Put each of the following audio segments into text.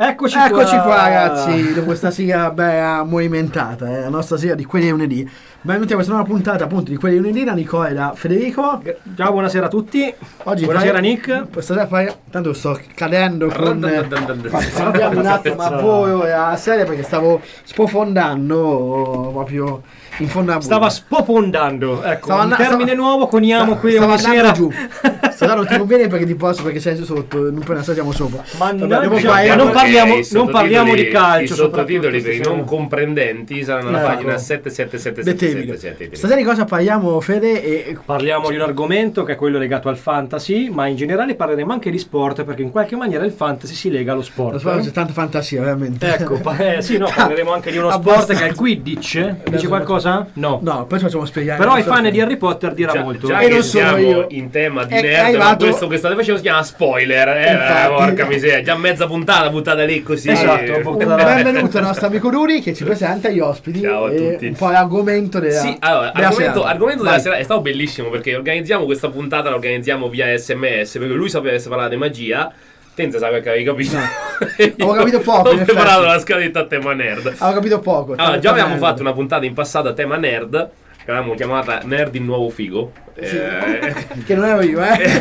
Eccoci qua ragazzi, dopo questa sigla bella movimentata, la nostra sigla di Quelli lunedì. Benvenuti a questa nuova puntata appunto di Quelli lunedì, da Nicola e da Federico. Ciao, buonasera a tutti. Oggi buonasera Nick. Questa sera tanto sto cadendo con abbiamo un attimo a volo la serie perché stavo sprofondando proprio in fondo a Stava spopondando, ecco, un termine nuovo coniamo qui una sera giù. Non ti conviene perché ti posso, perché sei sotto, non appena siamo sopra. Non parliamo di calcio. I sottotitoli per i non comprendenti saranno alla pagina 77777. Stasera di cosa parliamo, Fede? Parliamo di un argomento che è quello legato al fantasy, ma in generale parleremo anche di sport, perché in qualche maniera il fantasy si lega allo sport. Lo sport c'è tanta fantasia, veramente. Ecco, parleremo anche di uno sport che è il Quidditch. Dice qualcosa? No, poi ci facciamo spiegare. Però ai fan di Harry Potter dirà molto. Già che siamo in tema di nerd, ma questo che state facendo si chiama spoiler, porca miseria, già mezza puntata buttata lì così. Esatto. Benvenuto al nostro amico Duri che ci presenta gli ospiti. Ciao a tutti. Un po' l'argomento della argomento della sera è stato bellissimo perché organizziamo questa puntata, la organizziamo via SMS perché lui sapesse parlare di magia. Tenza sa che avevi capito. Ho capito poco. Ho preparato la scaletta a tema nerd. Ho capito poco. Allora, già avevamo fatto una puntata in passato a tema nerd, che avevamo chiamata Nerd il nuovo figo. Sì. Che non ero io,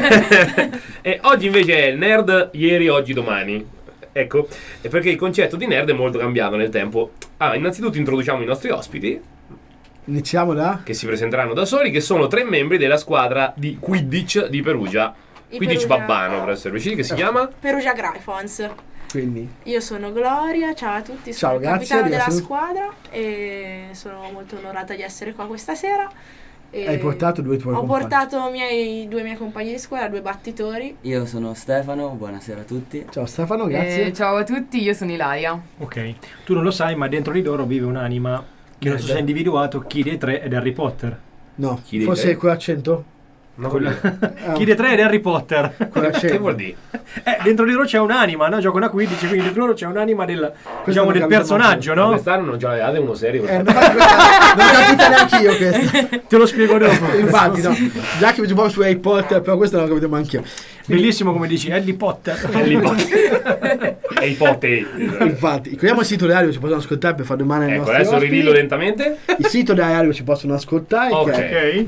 E oggi invece è nerd ieri, oggi, domani. Ecco, perché il concetto di nerd è molto cambiato nel tempo. Innanzitutto introduciamo i nostri ospiti. Iniziamo da? Che si presenteranno da soli, che sono 3 membri della squadra di Quidditch di Perugia. Quidditch Babbano, per essere precisi, che si chiama? Perugia Gryphons. Quindi io sono Gloria, ciao a tutti, sono il capitano della squadra e sono molto onorata di essere qua questa sera. Hai portato due tuoi compagni? Ho portato due miei compagni di squadra, 2 battitori. Io sono Stefano, buonasera a tutti. Ciao Stefano, grazie. Ciao a tutti, io sono Ilaria. Ok, tu non lo sai, ma dentro di loro vive un'anima che non so se è individuato. Chi dei 3 è di Harry Potter? No, forse quell'accento? No, Chi dei 3 è di Harry Potter? Che vuol dire? Dentro di loro c'è un'anima, no? Giocano a 15, quindi dentro loro c'è un'anima del personaggio, no? Quest'anno non ce l'avete uno serio. Non l'ho capito neanche io questo. Te lo spiego dopo. Infatti, no. Già che mi su Harry Potter, però questo non l'ho capito neanche io. Bellissimo come dici, Harry Potter. E i pote. Infatti, ricordiamo il sito dell'Ario, ci possono ascoltare per fare domande ai nostri adesso ospiti. ridillo lentamente. Il sito dell'Ario ci possono ascoltare, che è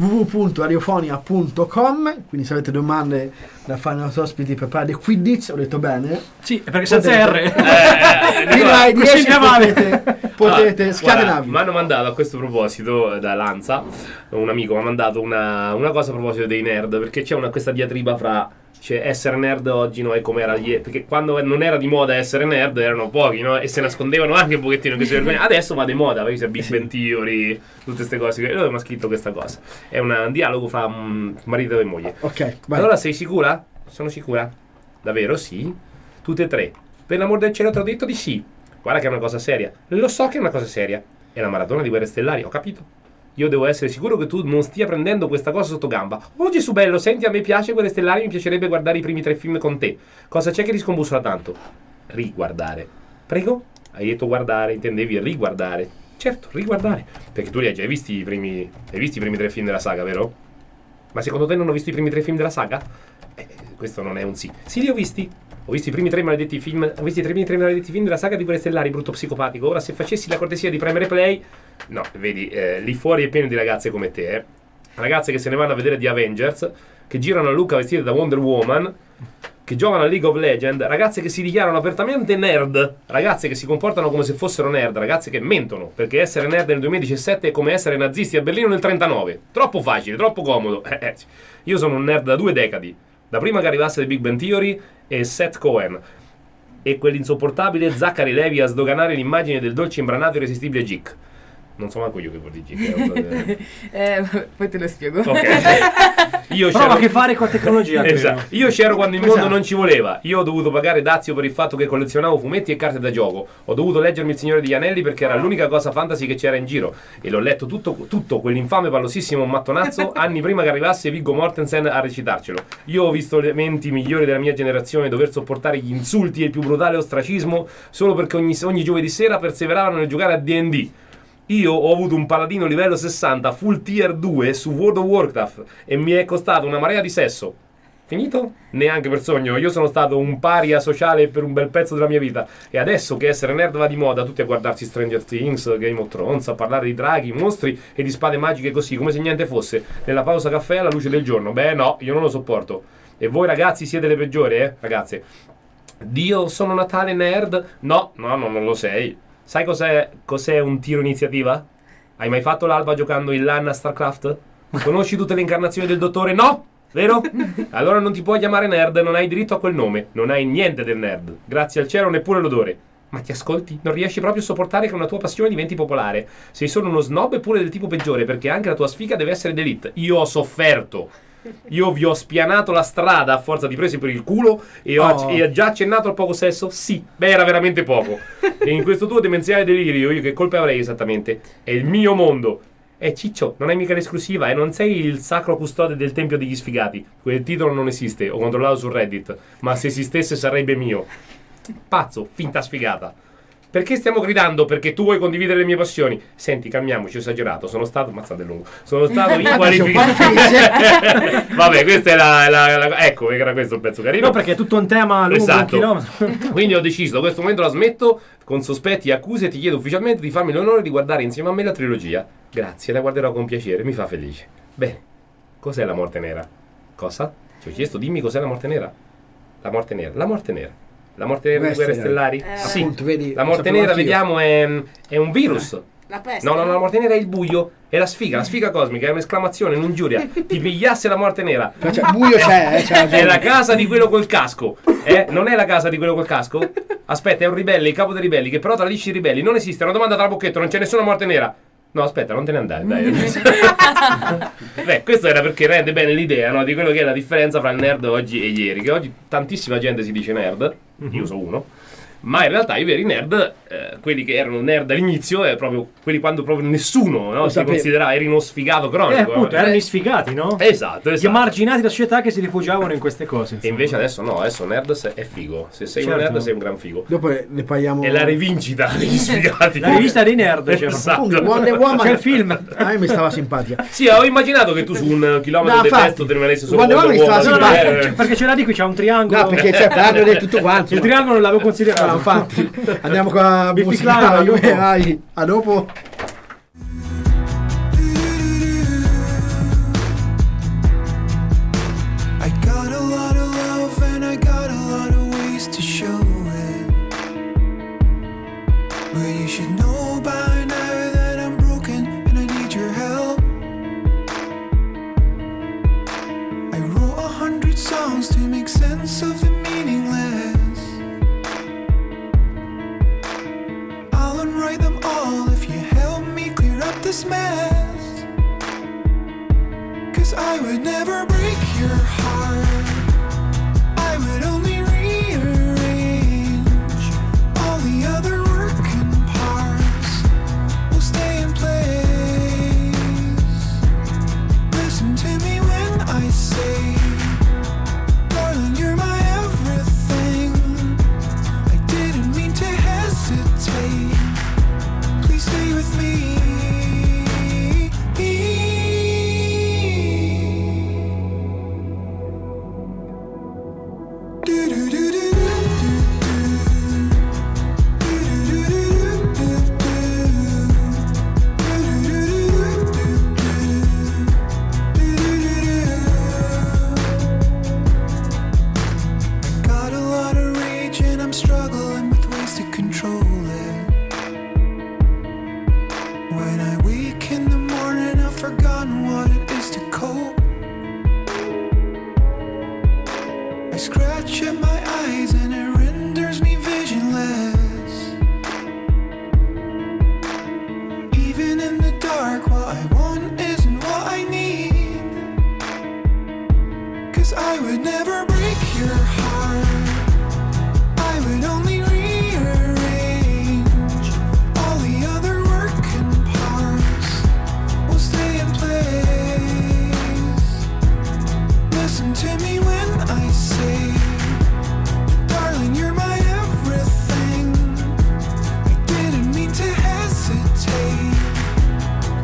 www.radiofonia.com. Quindi se avete domande da fare ai nostri ospiti per parlare di Quidditch, ho detto bene? Sì, perché senza R. Fino ai 10 potete scatenarvi. Mi hanno mandato a questo proposito da Lanza, un amico mi ha mandato una cosa a proposito dei nerd, perché c'è questa diatriba fra essere nerd oggi, no, e come era ieri, perché quando non era di moda essere nerd erano pochi, no, e se nascondevano anche un pochettino che si vergognavano. Adesso va di moda, perché c'è Big Bang Theory, tutte queste cose. Lui mi ha scritto questa cosa, è un dialogo fra marito e moglie. Ok, vai. Allora sei sicura? Sono sicura? Davvero? Sì? Tutte e 3? Per l'amor del cielo ti ho detto di sì. Guarda che è una cosa seria. Lo so che è una cosa seria. È la maratona di Guerre Stellari, ho capito. Io devo essere sicuro che tu non stia prendendo questa cosa sotto gamba. Oh Gesù bello, senti, a me piace Guerre Stellari, mi piacerebbe guardare i primi 3 film con te. Cosa c'è che ti scombussola tanto? Riguardare. Prego? Hai detto guardare, intendevi riguardare. Certo, riguardare. Perché tu li hai già visti i primi 3 film della saga, vero? Ma secondo te non ho visto i primi 3 film della saga? Questo non è un sì. Sì, li ho visti. Ho visto i primi 3 maledetti film. Ho visto i primi 3 maledetti film della saga di Guerre Stellari, brutto psicopatico. Ora, se facessi la cortesia di premere play. No, vedi, lì fuori è pieno di ragazze come te, ragazze che se ne vanno a vedere The Avengers, che girano a Lucca vestite da Wonder Woman, che giocano a League of Legends, ragazze che si dichiarano apertamente nerd, ragazze che si comportano come se fossero nerd, ragazze che mentono, perché essere nerd nel 2017 è come essere nazisti a Berlino nel 39. Troppo facile, troppo comodo. Io sono un nerd da 2 decadi, da prima che arrivasse The Big Bang Theory e Seth Cohen e quell'insopportabile Zachary Levi a sdoganare l'immagine del dolce imbranato irresistibile Gick. Non so manco io che vuol dire Gick. Poi te lo spiego. Ok. Prova a che fare con la tecnologia. Esatto. Io c'ero quando il mondo non ci voleva. Io ho dovuto pagare dazio per il fatto che collezionavo fumetti e carte da gioco. Ho dovuto leggermi Il Signore degli Anelli perché era l'unica cosa fantasy che c'era in giro. E l'ho letto tutto quell'infame pallosissimo mattonazzo anni prima che arrivasse Viggo Mortensen a recitarcelo. Io ho visto le menti migliori della mia generazione dover sopportare gli insulti e il più brutale ostracismo solo perché ogni giovedì sera perseveravano nel giocare a D&D. Io ho avuto un paladino livello 60 full tier 2 su World of Warcraft e mi è costato una marea di sesso. Finito? Neanche per sogno. Io sono stato un paria sociale per un bel pezzo della mia vita. E adesso che essere nerd va di moda, tutti a guardarsi Stranger Things, Game of Thrones, a parlare di draghi, mostri e di spade magiche così, come se niente fosse, nella pausa caffè alla luce del giorno. Beh no, io non lo sopporto. E voi ragazzi siete le peggiori, ragazze? Dio, sono Natale nerd? No, non lo sei. Sai cos'è un tiro iniziativa? Hai mai fatto l'alba giocando in LAN a StarCraft? Conosci tutte le incarnazioni del dottore? No! Vero? Allora non ti puoi chiamare nerd, non hai diritto a quel nome. Non hai niente del nerd. Grazie al cielo neppure l'odore. Ma ti ascolti? Non riesci proprio a sopportare che una tua passione diventi popolare. Sei solo uno snob eppure del tipo peggiore, perché anche la tua sfiga deve essere d'élite. Io ho sofferto. Io vi ho spianato la strada a forza di prese per il culo e ho già accennato al poco sesso? Sì, beh, era veramente poco. E in questo tuo demenziale delirio io che colpe avrei esattamente? È il mio mondo. Ciccio, non hai mica l'esclusiva e non sei il sacro custode del tempio degli sfigati. Quel titolo non esiste, ho controllato su Reddit, ma se esistesse sarebbe mio. Pazzo, finta sfigata. Perché stiamo gridando? Perché tu vuoi condividere le mie passioni. Senti, calmiamoci, ho esagerato. Sono stato inqualificato. Vabbè, questa è la ecco, era questo il pezzo carino. No, perché è tutto un tema lungo, esatto. Un chilometro. Quindi ho deciso, da questo momento la smetto, con sospetti e accuse ti chiedo ufficialmente di farmi l'onore di guardare insieme a me la trilogia. Grazie, la guarderò con piacere, mi fa felice. Bene, cos'è la morte nera? Cosa? Ti ho chiesto, dimmi cos'è la morte nera. La morte nera. La morte nera di Guerre Stellari? Sì. Appunto, vedi, la morte nera, vediamo, è un virus. La peste. No, la morte nera è il buio. È la sfiga cosmica, è un'esclamazione, un'ingiuria. Ti pigliasse la morte nera. Cioè, buio c'è. È la casa di quello col casco. Non è la casa di quello col casco? Aspetta, è un ribelle, il capo dei ribelli, che però tradisce i ribelli. Non esiste, è una domanda tra bocchetto, non c'è nessuna morte nera. No, aspetta, non te ne andare, dai. Beh, questo era perché rende bene l'idea, no, di quello che è la differenza fra il nerd oggi e ieri. Che oggi tantissima gente si dice nerd, io sono uno. Ma in realtà i veri nerd, quelli che erano nerd all'inizio, proprio quelli quando proprio nessuno, no, si considerava, eri uno sfigato cronico. Appunto, erano i sfigati, no? Esatto. Gli emarginati della società che si rifugiavano in queste cose. E invece adesso no, adesso nerd è figo. Se sei un nerd sei un gran figo. Dopo ne parliamo. È la rivincita degli sfigati. La rivista dei nerd, cioè. Esatto. Wonder Woman. C'è il film. A me mi stava simpatica. Sì, ho immaginato che tu su un chilometro di testo te ne venisse solo Wonder Woman. Perché ce l'ha di qui, c'è un triangolo. No, perché c'è parlo di tutto quanto. Il triangolo non l'avevo considerato. No, infatti. Andiamo con la musica. A dopo. I would never break your heart. I would only rearrange all the other working parts. Will stay in place. Listen to me when I say, darling, you're my everything. I didn't mean to hesitate. Please stay with me.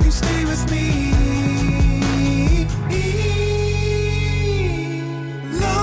Love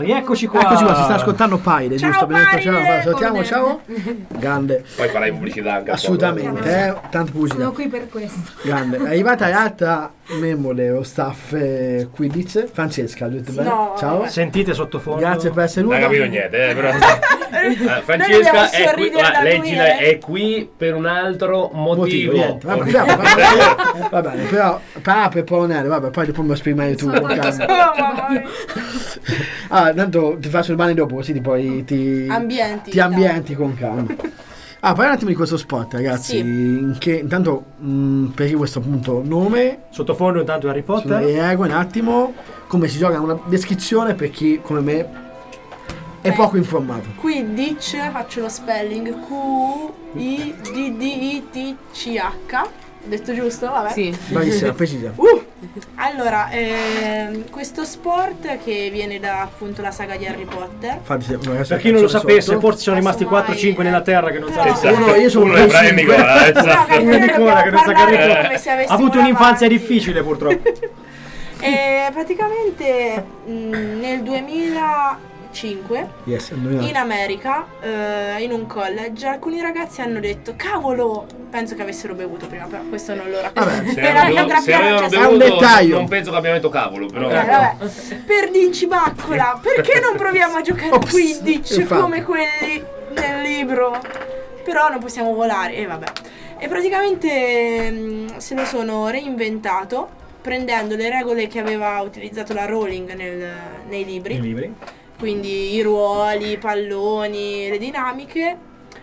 Rieccoci qua. Eccoci qua, si sta ascoltando Paide, giusto? Paide! Ciao, salutiamo, ciao. Grande. Poi farai pubblicità anche. Assolutamente, tanta pubblicità. Sono qui per questo. Grande. È arrivata l'altra membro dello staff Quidditch, Francesca, detto bene? No. Ciao. Sentite sottofondo. Grazie per essere Non venuta. ho capito niente, però. Noi Francesca dobbiamo è qui, sorridere da lui, leggila, è qui per un altro motivo. Niente. Va bene, però per Polonello, vabbè, poi dopo mi esprimere tu con calma. Tanto ti faccio il mani dopo, così poi ti ambienti con calma. Parliamo un attimo di questo spot, ragazzi. Sì. Intanto per chi questo appunto nome, Sottofondo intanto Harry Potter. le regole un attimo, come si gioca, una descrizione per chi come me è poco informato. Quidditch, faccio lo spelling Q-I-D-D-I-T-C-H. Detto giusto? Vabbè. Sì. Bravissima, precisa. Allora, questo sport che viene da appunto la saga di Harry Potter. Per chi non lo sapesse, forse sono rimasti 4-5 nella terra che non sanno. Esatto. Io sono Uno è Brian Nicola, esatto. Uno è Nicola che non sa Harry Potter. come se Ha avessimo avuto un'infanzia davanti. difficile purtroppo. E praticamente nel 2005 in America, in un college, alcuni ragazzi hanno detto cavolo, penso che avessero bevuto prima, però questo non lo racconto. Se avevano È un bevuto, dettaglio. non penso che abbiamo detto cavolo, però. Vabbè. Per Dincibaccola, perché non proviamo a giocare a Quidditch infatti. come quelli nel libro? Però non possiamo volare, e vabbè. E praticamente se lo sono reinventato prendendo le regole che aveva utilizzato la Rowling nei libri. Quindi i ruoli, i palloni, le dinamiche,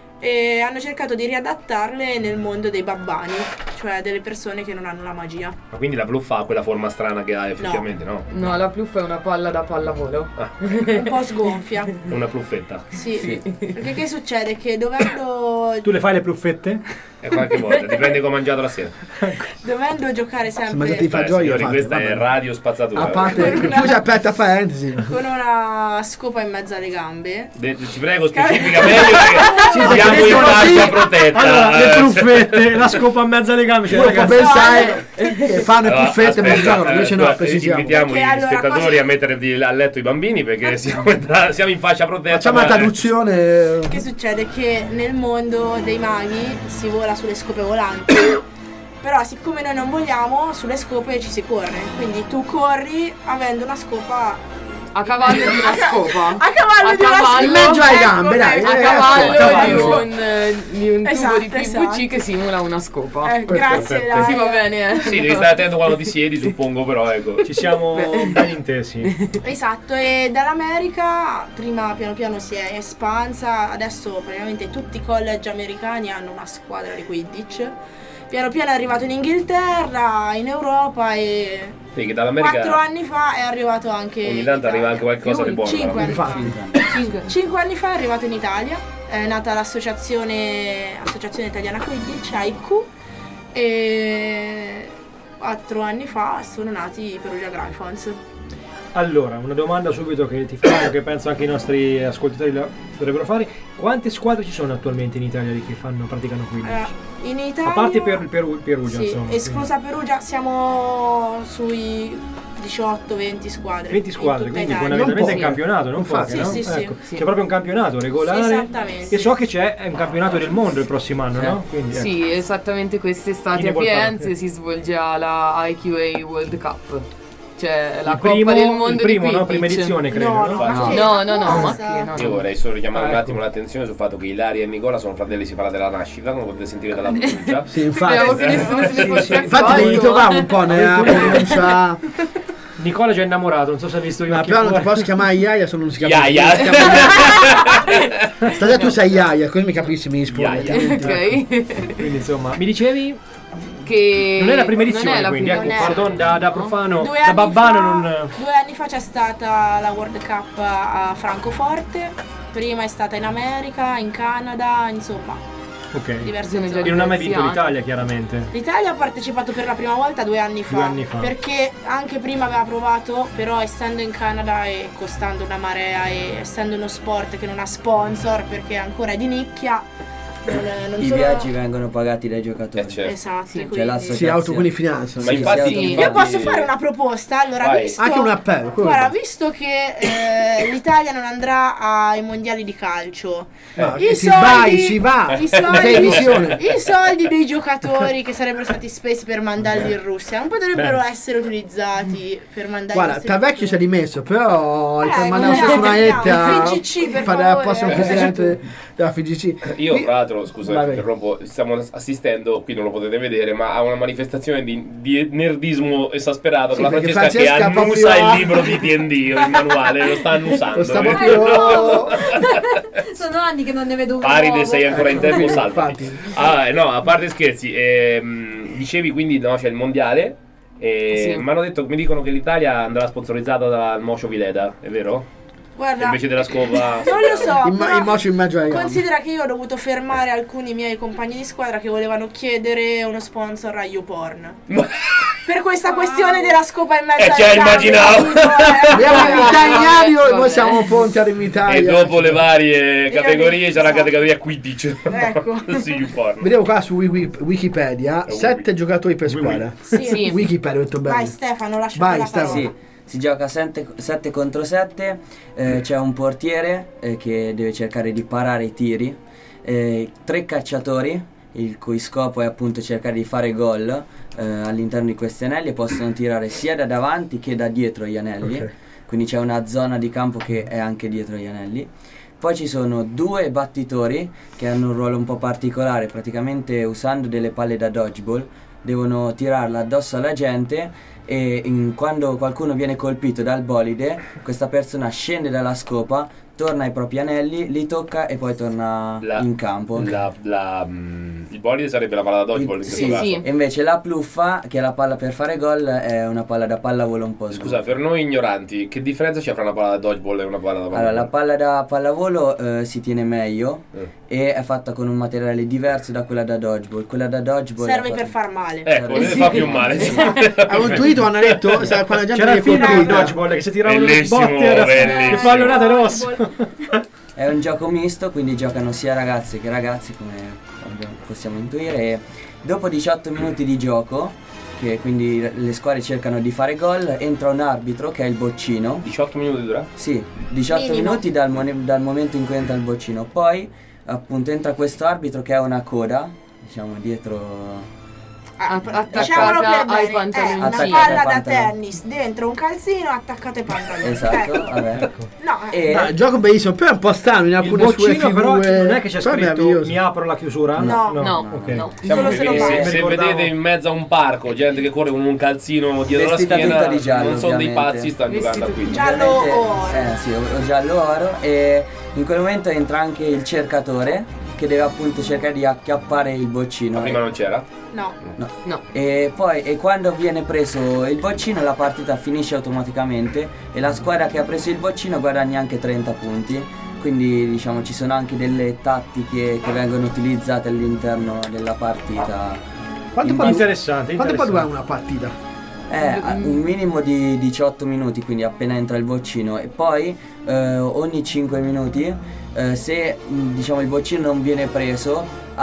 e hanno cercato di riadattarle nel mondo dei babbani, cioè delle persone che non hanno la magia. Ma quindi la bluffa ha quella forma strana che ha effettivamente, no? No, la pluffa è una palla da pallavolo. Un po' sgonfia. Una pluffetta. Sì. Perché che succede? Che dovendo Tu le fai le pluffette? Qualche volta, dipende come ho mangiato la sera. giocare Ma sempre ti fa gioia, Signori, fate, questa vabbè. è radio spazzatura. A parte, chiusa aperta parentesi. con una scopa in mezzo alle gambe. Ci prego, specifica meglio perché siamo in fascia protetta. Allora, le pluffette, la scopa in mezzo alle gambe. Cioè, Uno può ragazzi, pensare che fanno le puffette ma giocano, invece no, precisiamo. Invitiamo Perché gli allora, spettatori cosa- a mettere a letto i bambini perché siamo in fascia protetta. Facciamo la traduzione. Che succede? Che nel mondo dei maghi si vola sulle scope volanti. Però siccome noi non vogliamo, sulle scope ci si corre. Quindi tu corri avendo una scopa A cavallo di una scopa. a cavallo A di una cavallo. scopa. In mezzo ai gambe, dai. A cavallo. cavallo di un tubo Esatto, di PVC esatto. che simula una scopa. Grazie, dai. Sì, va bene. Sì, devi stare attento quando ti siedi, suppongo, però ecco. ci siamo ben intesi. Esatto, e dall'America prima piano piano si è espansa, adesso praticamente tutti i college americani hanno una squadra di Quidditch. Piano piano è arrivato in Inghilterra, in Europa e Sì, che dall'America 4 anni fa è arrivato anche ogni in tanto arriva Italia. anche qualcosa di buono. 5 anni fa. Infatti. 5 anni fa è arrivato in Italia, è nata Associazione Italiana Quidditch, AIQ, e 4 anni fa sono nati i Perugia Gryphons. Allora, una domanda subito che ti faccio, che penso anche i nostri ascoltatori dovrebbero fare. Quante squadre ci sono attualmente in Italia che praticano Quidditch? Allora, in Italia, A parte Perugia, sì, insomma. esclusa Perugia, siamo sui 18-20 squadre. 20 squadre, in tutta quindi Italia. fondamentalmente è un poche. campionato, non Infatti. poche, no? Sì, sì, Ecco, sì. c'è proprio un campionato regolare. Esattamente. E so che c'è un campionato del mondo il prossimo anno, no? Quindi, ecco. Sì, esattamente quest'estate Chi ne a vuol Firenze parlare? si svolgerà la IQA World Cup. Cioè la il Coppa primo, del Mondo il primo, di no? Quidditch. Prima edizione, credo. No, no? no, ma che No, cosa? ma che no. Io vorrei solo richiamare un Ecco. attimo l'attenzione sul fatto che Ilaria e Nicola sono fratelli separati dalla nascita, come potete sentire dalla pronuncia. Sì, Speriamo infatti. che nessuno se ne fosse Infatti accorto. devi trovare un po' nella pronuncia. Nicola è già innamorato, non so se hai visto i Ma occhi però non ti fuori. posso chiamare Iaia se non si capisce. Iaia. Stasera tu sei Iaia, così mi capisci, mi rispondi. Iaia. Ok. Quindi insomma, mi dicevi Che non è la prima non edizione, è la quindi prima ecco, edizione. pardon, da profano, 2 da anni babbano fa- non 2 anni fa c'è stata la World Cup a Francoforte, prima è stata in America, in Canada, insomma, ok. diverse Sono già zone. E non ha mai vinto Diversi l'Italia, chiaramente. L'Italia ha partecipato per la prima volta 2 anni fa, 2 anni fa. perché anche prima aveva provato, però essendo in Canada e costando una marea e essendo uno sport che non ha sponsor perché ancora è di nicchia, Non I solo... viaggi vengono pagati dai giocatori. Certo. Esatto, Sì. quindi... C'è l'associazione. Si autoqualifinanza. Ma infatti, sì. Io posso fare una proposta? Allora, Vai. visto... Anche un appello. Guarda, visto che l'Italia non andrà ai mondiali di calcio, si va. i soldi dei giocatori che sarebbero stati spesi per mandarli in Russia non potrebbero essere utilizzati per mandarli Guarda, in Tavecchio si è dimesso, però mandare guarda, su una lettera il FIGC, per al favore. prossimo presidente della FIGC. Io tra l'altro, scusa, Vai. interrompo, stiamo assistendo, qui non lo potete vedere, ma a una manifestazione di nerdismo esasperato con la perché Francesca che Francesca annusa proprio- il libro di D&D, il manuale, lo sta annusando. Lo sta eh. proprio... Sono anni che non ne vedo un Paride, nuovo. sei ancora in tempo, salva. Infatti. No, a parte scherzi, dicevi quindi no, c'è il mondiale. Sì. Mi dicono che l'Italia andrà sponsorizzata dal Mocio Vileda, è vero? Guarda, Invece della scopa. non lo so, però Il mocio in mezzo ai gambe. considera che io ho dovuto fermare alcuni miei compagni di squadra che volevano chiedere uno sponsor a YouPorn per questa questione della scopa in mezzo già ai gambe, immaginavo. capito? Abbiamo l'italiano e Vabbè. noi siamo pronti ad imitare. E dopo le varie categorie c'è la Esatto. categoria Quidditch. Ecco. Sì, YouPorn. Vedevo qua su Wikipedia 7 giocatori per squadra. Sì. Wikipedia, ho detto bene. Vai Stefano, lascia Vai, la Stefano. parola. Sì, si gioca 7 contro 7, c'è un portiere che deve cercare di parare i tiri, 3 cacciatori, il cui scopo è appunto cercare di fare gol all'interno di questi anelli, e possono tirare sia da davanti che da dietro gli anelli, Ok. quindi c'è una zona di campo che è anche dietro gli anelli. Poi ci sono 2 battitori che hanno un ruolo un po' particolare, praticamente usando delle palle da dodgeball devono tirarla addosso alla gente, e quando qualcuno viene colpito dal bolide, questa persona scende dalla scopa, torna ai propri anelli, li tocca e poi torna in campo. Il bolide sarebbe la palla da dodgeball in questo Sì, caso. sì. E invece la pluffa, che è la palla per fare gol, è una palla da pallavolo un po' Scusa, per noi ignoranti, che differenza c'è fra una palla da dodgeball e una palla da Allora, la pallavolo? palla da pallavolo si tiene meglio e è fatta con un materiale diverso da quella da dodgeball. Quella da dodgeball Serve è per fatta- far male. Ecco, ne fa più male. sì. A un tweet hanno detto, sai, quando la gente C'era il viene film di colpita, dodgeball che si tiravano le Bellissimo, botte bellissimo. le pallonate rosse. È un gioco misto, quindi giocano sia ragazze che ragazzi, come possiamo intuire. E dopo 18 minuti di gioco, che quindi le squadre cercano di fare gol, entra un arbitro che è il boccino. 18 minuti dura? Sì, 18 Minimo. minuti dal momento in cui entra il boccino. Poi appunto entra questo arbitro che ha una coda, diciamo dietro. Diciamolo per attaccata ai bene, pantaloncini. una Attaccata palla ai da pantaloni. tennis dentro un calzino attaccato ai pantaloni. Esatto, Ecco. vabbè. No, E no, il gioco bellissimo, però è un po' strano in Il alcune sue boccino però figure. non è che c'è Però è scritto meraviglioso. mi apro la chiusura? No. No, Ok. no. Diciamo Solo che se lo fai. se Ricordavo. vedete in mezzo a un parco gente che corre con un calzino dietro Vestita la schiena, tutta di giallo, non sono dei ovviamente. pazzi, stanno giocando a qui. Giallo o oro. Sì, o giallo oro. E in quel momento entra anche il cercatore che deve appunto cercare di acchiappare il boccino. Ma prima non c'era? No. No. E poi quando viene preso il boccino la partita finisce automaticamente e la squadra che ha preso il boccino guadagna anche 30 punti. Quindi diciamo ci sono anche delle tattiche che vengono utilizzate all'interno della partita. Quanto In può base- Interessante, Quanto può durare interessante. una partita? un minimo di 18 minuti, quindi appena entra il boccino, e poi ogni 5 minuti se diciamo il boccino non viene preso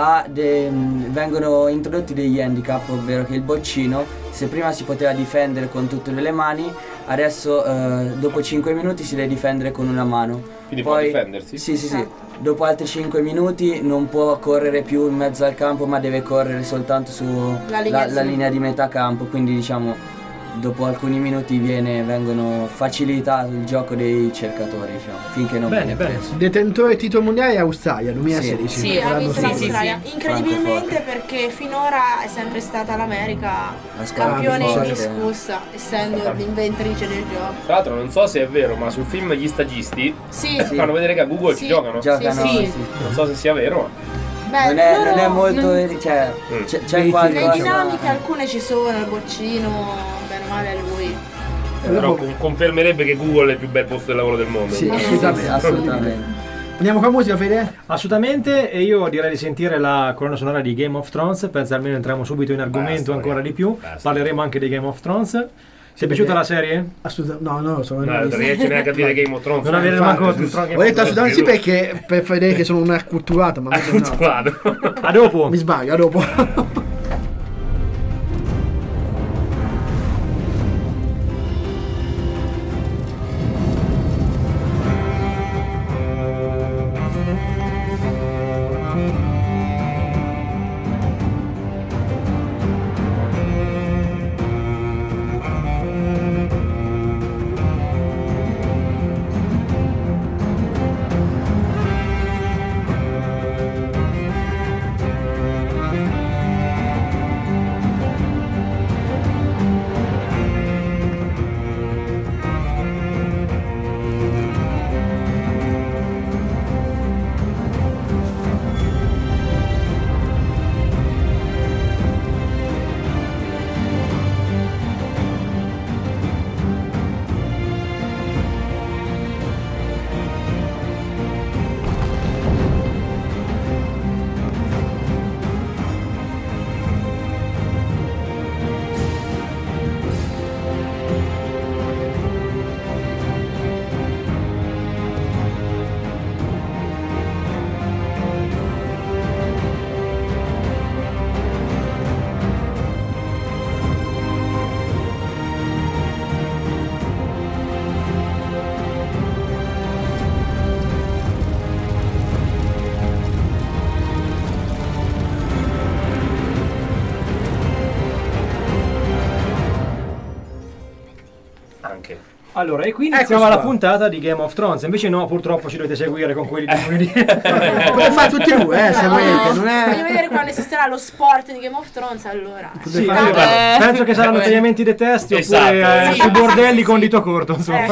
vengono introdotti degli handicap, ovvero che il boccino, se prima si poteva difendere con tutte le mani, adesso dopo 5 minuti si deve difendere con una mano. Quindi può difendersi? Sì. Dopo altri 5 minuti non può correre più in mezzo al campo, ma deve correre soltanto La la linea di metà campo, quindi diciamo dopo alcuni minuti vengono facilitato il gioco dei cercatori, diciamo, finché non Bene, viene bene. preso. Detentore titolo mondiale è Australia 2016. Sì, Ha l'anno vinto scorso. l'Australia. sì. Incredibilmente, perché finora è sempre stata l'America La squadra campione più forte. indiscussa, essendo l'inventrice del gioco. Tra l'altro non so se è vero, ma sul film Gli Stagisti Sì, fanno vedere che a Google ci Sì. giocano. Giocano, Sì. sì. Non so se sia vero, ma beh, Non è molto, non- cioè, c'è le qualcosa. dinamiche alcune ci sono, il boccino, bene o male è lui. però confermerebbe che Google è il più bel posto di lavoro del mondo. Sì, Assolutamente. assolutamente. Andiamo con musica, Fede? Assolutamente, e io direi di sentire la colonna sonora di Game of Thrones, penso almeno entriamo subito in argomento Basta, ancora di più, basta. parleremo anche di Game of Thrones. Ti è piaciuta la serie? Assolutamente. No, non lo so. Non riesci neanche a dire Game of Thrones. Non avere manco Ho detto assolutamente sì perché per far vedere che sono un acculturato, ma no. A dopo. Mi sbaglio, a dopo. Allora, e qui iniziamo la puntata di Game of Thrones. Invece no, purtroppo ci dovete seguire con quelli di lunedì. Potete fare tutti e due, se volete. Non è... Voglio vedere quando esisterà lo sport di Game of Thrones, allora. Sì, penso che saranno tagliamenti dei testi oppure sui bordelli con dito corto, insomma.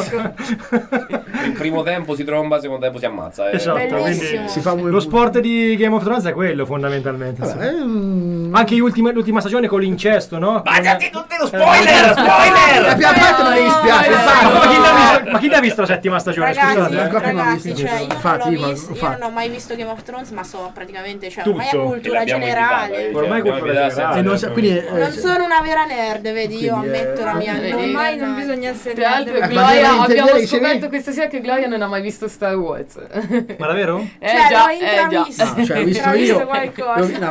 Il primo tempo si tromba, il secondo tempo si ammazza. Esatto, quindi si fa lo sport di Game of Thrones è quello fondamentalmente. Anche l'ultima stagione con l'incesto, no? Ma datti tutti lo spoiler! La prima parte non mi dispiace. Ma chi l'ha visto la settima stagione? Ragazzi, cioè io non ho mai visto Game of Thrones, ma so praticamente, cioè ormai è cultura generale. Ormai è cultura generale. Non sono una vera nerd, vedi, io ammetto la mia. Ormai non bisogna essere tra l'altro Gloria, abbiamo scoperto questa sera che Gloria non ha mai visto Star Wars. Ma davvero? Già. Cioè, ho visto io qualcosa.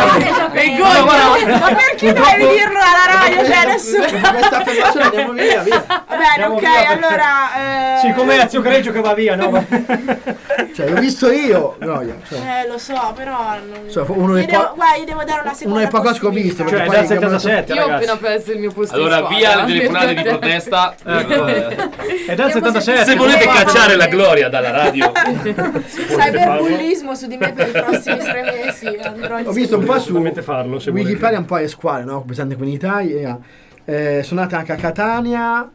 Ma perché dovevi dirlo alla radio? Cioè adesso questa affermazione andiamo via. Va bene, ok, allora sì, come Ezio Greggio che va via, no? Cioè, l'ho visto io, Gloria. Lo so, però uno io devo dare una seconda. Uno è poco che ho visto, cioè dal 77, io ho appena perso il mio posto. Allora via le telefonate di protesta. È dal 77. Se volete cacciare la Gloria dalla radio, cyberbullismo su di me per i prossimi 3 mesi. Ho visto un po' su farlo, Wikipedia un po' le squadre, no? Presente qui in Italia. Sono nate anche a Catania,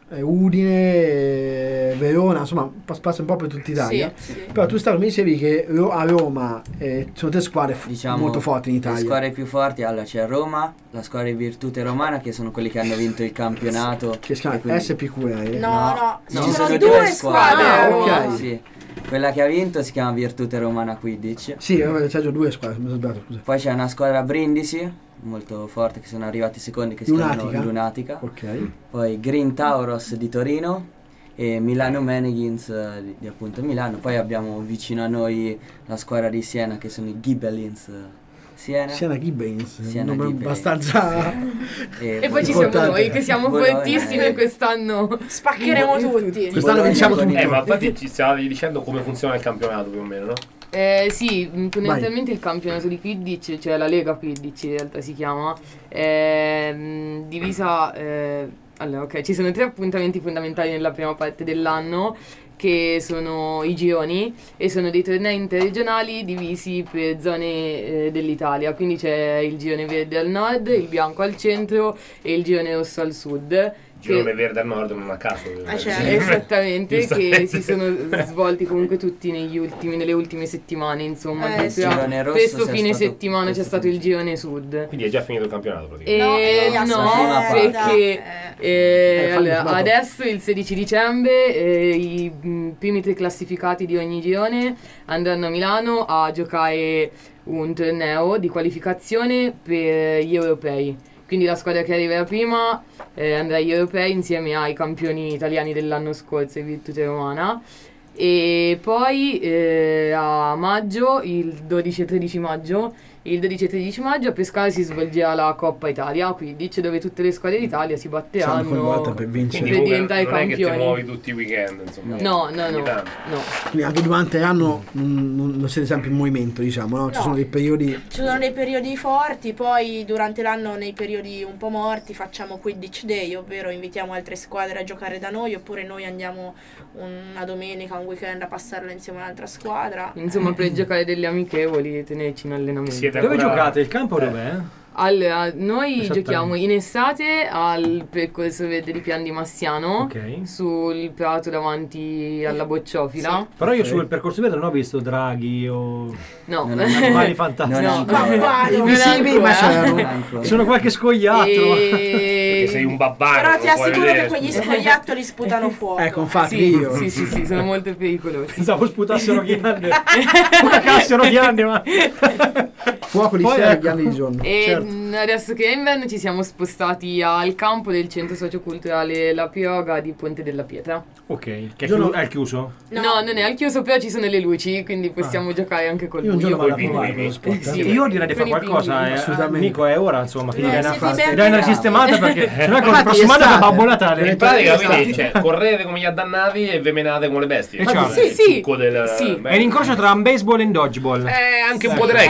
Udine, Verona, insomma passa un po' per tutta Italia. Sì. Però tu mi dicevi che a Roma sono 3 squadre molto forti in Italia. Le squadre più forti, allora c'è Roma, la squadra di Virtute Romana, che sono quelli che hanno vinto il campionato. Che si chiama SPQR. No, ci sono 2 squadre. Ok. Sì. Quella che ha vinto si chiama Virtute Romana Quidditch. Sì, c'è già 2 squadre, mi sono sbagliato, scusa. Poi c'è una squadra Brindisi, molto forte, che sono arrivati secondi, che si chiamano Lunatica. Ok. Poi Green Tauros di Torino e Milano Menegins di appunto Milano. Poi abbiamo vicino a noi la squadra di Siena, che sono i Ghibellins Siena Ghibellins, Siena nome Ghibellins. abbastanza e poi ci siamo noi che siamo fortissimi e quest'anno spaccheremo tutti. Quest'anno vinciamo tutti. ma infatti ci stavi dicendo come funziona il campionato più o meno, no? Sì, fondamentalmente il campionato di Quidditch, cioè la Lega Quidditch in realtà si chiama, è divisa. Allora, ok, ci sono 3 appuntamenti fondamentali nella prima parte dell'anno, che sono i gironi, e sono dei tornei interregionali divisi per zone dell'Italia. Quindi c'è il girone verde al nord, il bianco al centro e il girone rosso al sud. Girone verde al nord non a caso. Esattamente, che si sono svolti comunque tutti nelle ultime settimane, insomma. Questo fine settimana c'è stato il girone sud. Quindi è già finito il campionato praticamente. No, perché allora, adesso il 16 dicembre i primi 3 classificati di ogni girone andranno a Milano a giocare un torneo di qualificazione per gli europei, quindi la squadra che arriverà prima andrà agli europei insieme ai campioni italiani dell'anno scorso, i Virtute Romana. E poi a maggio, il 12 e 13 maggio, a Pescara si svolgerà la Coppa Italia, quindi dove tutte le squadre d'Italia si batteranno per vincere. per diventare non è che campioni. ti muovi tutti i weekend, insomma. No. Quindi anche durante l'anno non siete sempre in movimento, diciamo, no? Ci sono dei periodi. Ci sono dei periodi forti, poi durante l'anno nei periodi un po' morti facciamo Quidditch Day, ovvero invitiamo altre squadre a giocare da noi, oppure noi andiamo una domenica, un weekend a passarla insieme a un'altra squadra. Insomma, per giocare delle amichevoli e tenerci in allenamento. Dove giocate? Il campo dov'è? Allora, noi giochiamo in estate al percorso verde di Pian di Massiano, sul prato davanti alla Bocciofila. Sì. Però io sul percorso verde non ho visto draghi o animali fantastici. Invisibili, ma c'erano. Sono qualche scoiattolo. Perché sei un babbano. Però ti assicuro che quegli scoiattoli sputano fuoco. Ecco, infatti Sì, sono molto pericolosi. Pensavo sputassero ghiande. Sputassero ghiande, ma fuoco di sera, ghiande di giorno. Adesso che è inverno ci siamo spostati al campo del centro socioculturale La Piroga di Ponte della Pietra. Ok, che è al chiuso? No, non è al chiuso, però ci sono le luci, quindi possiamo giocare anche con io un giorno vado a provare lo sport. Io direi di fare qualcosa, assolutamente. Nico, è ora, insomma, che dai una sistemata, perché se no con la prossima anno è Babbo Natale. In pratica, quindi, correte come gli addannati e ve menate come le bestie. Sì. È un incrocio tra un baseball e un dodgeball. Anche un po' di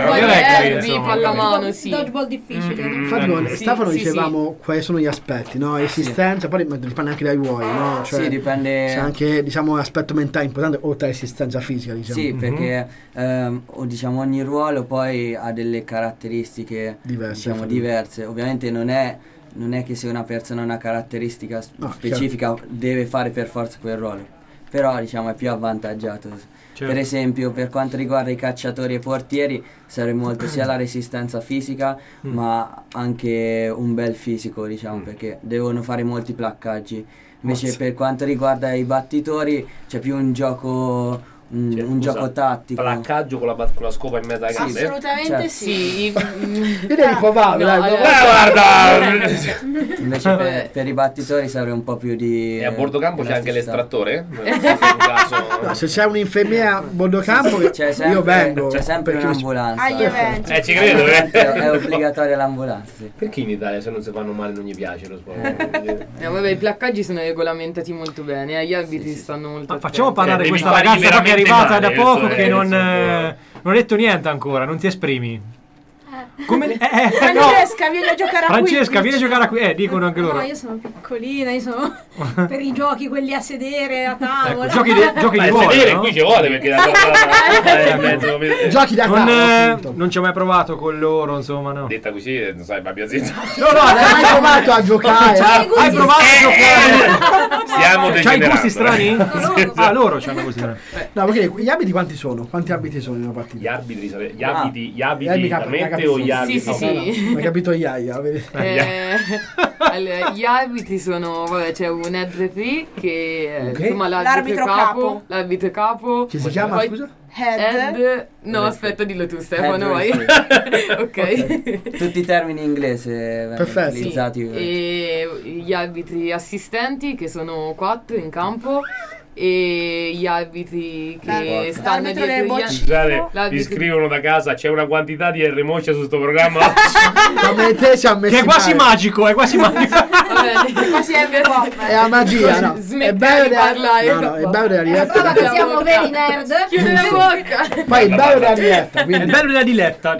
rugby. Pallamano, sì. Dodgeball difficile. Infatti, Stefano dicevamo quali sono gli aspetti, no? Esistenza, poi dipende anche dai ruoli, no? Cioè, sì, dipende. C'è anche, diciamo, l'aspetto mentale importante oltre all'esistenza fisica, diciamo. Sì, perché diciamo ogni ruolo poi ha delle caratteristiche diverse. Ovviamente non è che se una persona ha una caratteristica specifica deve fare per forza quel ruolo, però diciamo è più avvantaggiato. Per esempio, per quanto riguarda i cacciatori e portieri serve molto sia la resistenza fisica ma anche un bel fisico, diciamo, perché devono fare molti placcaggi. Invece per quanto riguarda i battitori c'è più un gioco gioco tattico. Placcaggio con la scopa in mezzo alla gambe? Assolutamente sì. Io devi provare, guarda. Invece per i battitori serve un po' più di. E a bordo campo c'è anche l'estrattore? No, se c'è un'infermiera a bordo campo io vengo. C'è sempre un'ambulanza. Agli eventi. Ci credo, È obbligatoria l'ambulanza, sì. Perché in Italia se non si fanno male non gli piace lo sport? Vabbè, i placcaggi sono regolamentati molto bene, agli arbitri stanno molto attenti. Facciamo parlare questa ragazza che è arrivata da poco, che non ha detto niente ancora, non ti esprimi. Francesca, vieni a giocare a Francesca, vieni a giocare a qui. Dicono anche loro. No, io sono piccolina, io sono per i giochi quelli a sedere, a tavola. Giochi di ruolo, sedere no? qui ci vuole perché giochi da tavola. Non ci ho mai provato con loro, insomma, no. Detta così, non sai, Fabio zitto. No, hai provato a giocare. Hai provato a giocare. Siamo dei c'hai gusti strani? Loro c'hanno gusti strani. No, perché gli abiti quanti sono? Quanti abiti sono in una partita? Gli arbitri veramente o gli arbitri? Sì. Hai capito Iaia? Allora, gli arbitri sono, c'è un head referee che insomma l'arbitro capo. L'arbitro capo. Che si chiama, scusa? Head. No, aspetta, dillo tu, Stefano, vai. Ok. Tutti i termini in inglese perfetto, utilizzati. E gli arbitri assistenti che sono 4 in campo. E gli arbitri che stanno dietro gli scrivono da casa c'è una quantità di R moscia su sto programma che è quasi magico, è quasi magico. È quasi è la magia, no? È bello di parlare, è bello della diretta. Siamo veri nerd. Chiude la bocca. Poi il bello della diretta, è bello della diletta.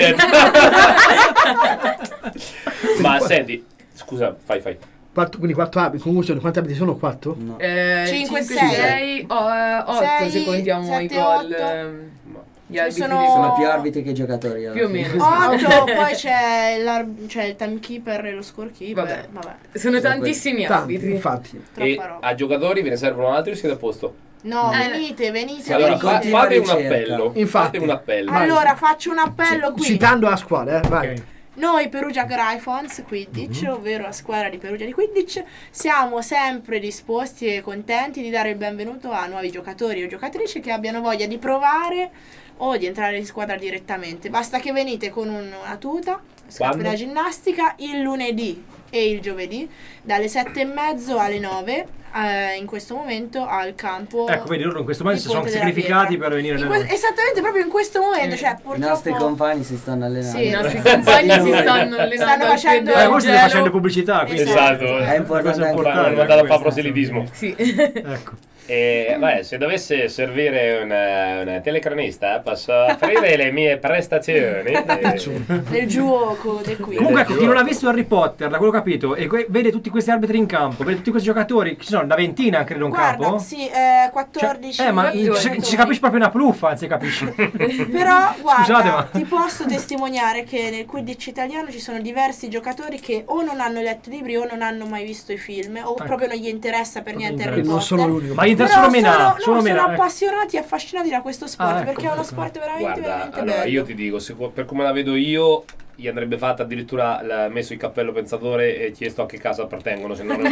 Ma senti, scusa, fai. Quindi 4 abiti, comunque quanti abiti sono? 4? No. 5, 6, 8 se contiamo i gol. Gli arbitri sono più arbitri che giocatori. Più o meno. 8, poi c'è il timekeeper e lo scorekeeper. Vabbè. Sono tantissimi arbitri. Infatti. E a giocatori ve ne servono altri o siete a posto? No, venite. Allora fate un appello. Infatti. Fate un appello. Allora faccio un appello qui. Citando la squadra, vai. Okay. Noi Perugia Gryphons Quidditch, ovvero la squadra di Perugia di Quidditch, siamo sempre disposti e contenti di dare il benvenuto a nuovi giocatori o giocatrici che abbiano voglia di provare o di entrare in squadra direttamente. Basta che venite con una tuta scarpe da ginnastica il lunedì e il giovedì dalle 7:30 alle 9 in questo momento al campo. Ecco, vedi, loro in questo momento si sono sacrificati per venire esattamente proprio in questo momento, cioè purtroppo i nostri compagni si stanno allenando. Sì, i nostri compagni si stanno allenando. Stanno facendo voi state facendo pubblicità, esatto. È importante, non andare a fare proselitismo. Sì. Ecco. Se dovesse servire una telecronista, posso offrire le mie prestazioni del gioco del quiz. Comunque ecco, chi non ha visto Harry Potter, da quello che ho capito, e vede tutti questi arbitri in campo, vede tutti questi giocatori, ci sono una ventina credo in campo. Sì, 14. Ma ci capisci proprio una pluffa, anzi capisci. Però guarda, scusate, ma ti posso testimoniare che nel Quidditch italiano ci sono diversi giocatori che o non hanno letto libri o non hanno mai visto i film o proprio non gli interessa per niente Harry Potter. Non sono l'unico. Ma sono appassionati e affascinati da questo sport perché è uno sport veramente veramente allora, bello. io ti dico, per come la vedo io, gli andrebbe fatta addirittura messo il cappello pensatore e chiesto a che casa appartengono, se no non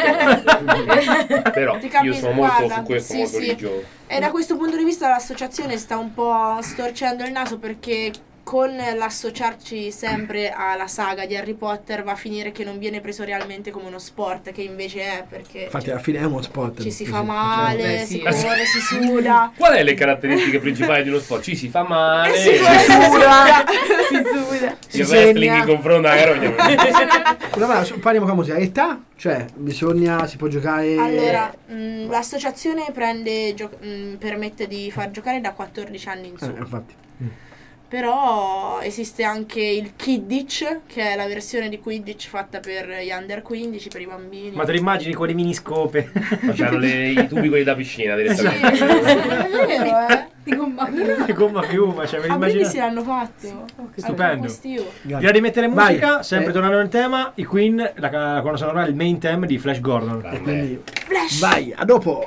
però io sono molto su questo, molto religioso. E da questo punto di vista l'associazione sta un po' storcendo il naso perché con l'associarci sempre alla saga di Harry Potter va a finire che non viene preso realmente come uno sport, che invece è, perché infatti alla fine è uno sport, ci si fa male, si corre, si suda. Qual è le caratteristiche principali di uno sport? Ci si fa male, si suda. Il wrestling in confronto alla carogna. Parliamo con musica. Età? Cioè si può giocare. Allora, l'associazione permette di far giocare da 14 anni in su. Infatti. Però esiste anche il Kidditch, che è la versione di Quidditch fatta per gli under 15, per i bambini. Ma te li immagini con le miniscope? Facciano i tubi quelli da piscina direttamente. Sì, è vero, Di gomma piuma, cioè, a Brindisi l'hanno fatto. Stupendo. Direi di mettere musica, sempre tornando nel tema, i Queen, la colonna sonora, il main theme di Flash Gordon. Quindi, vai, a dopo.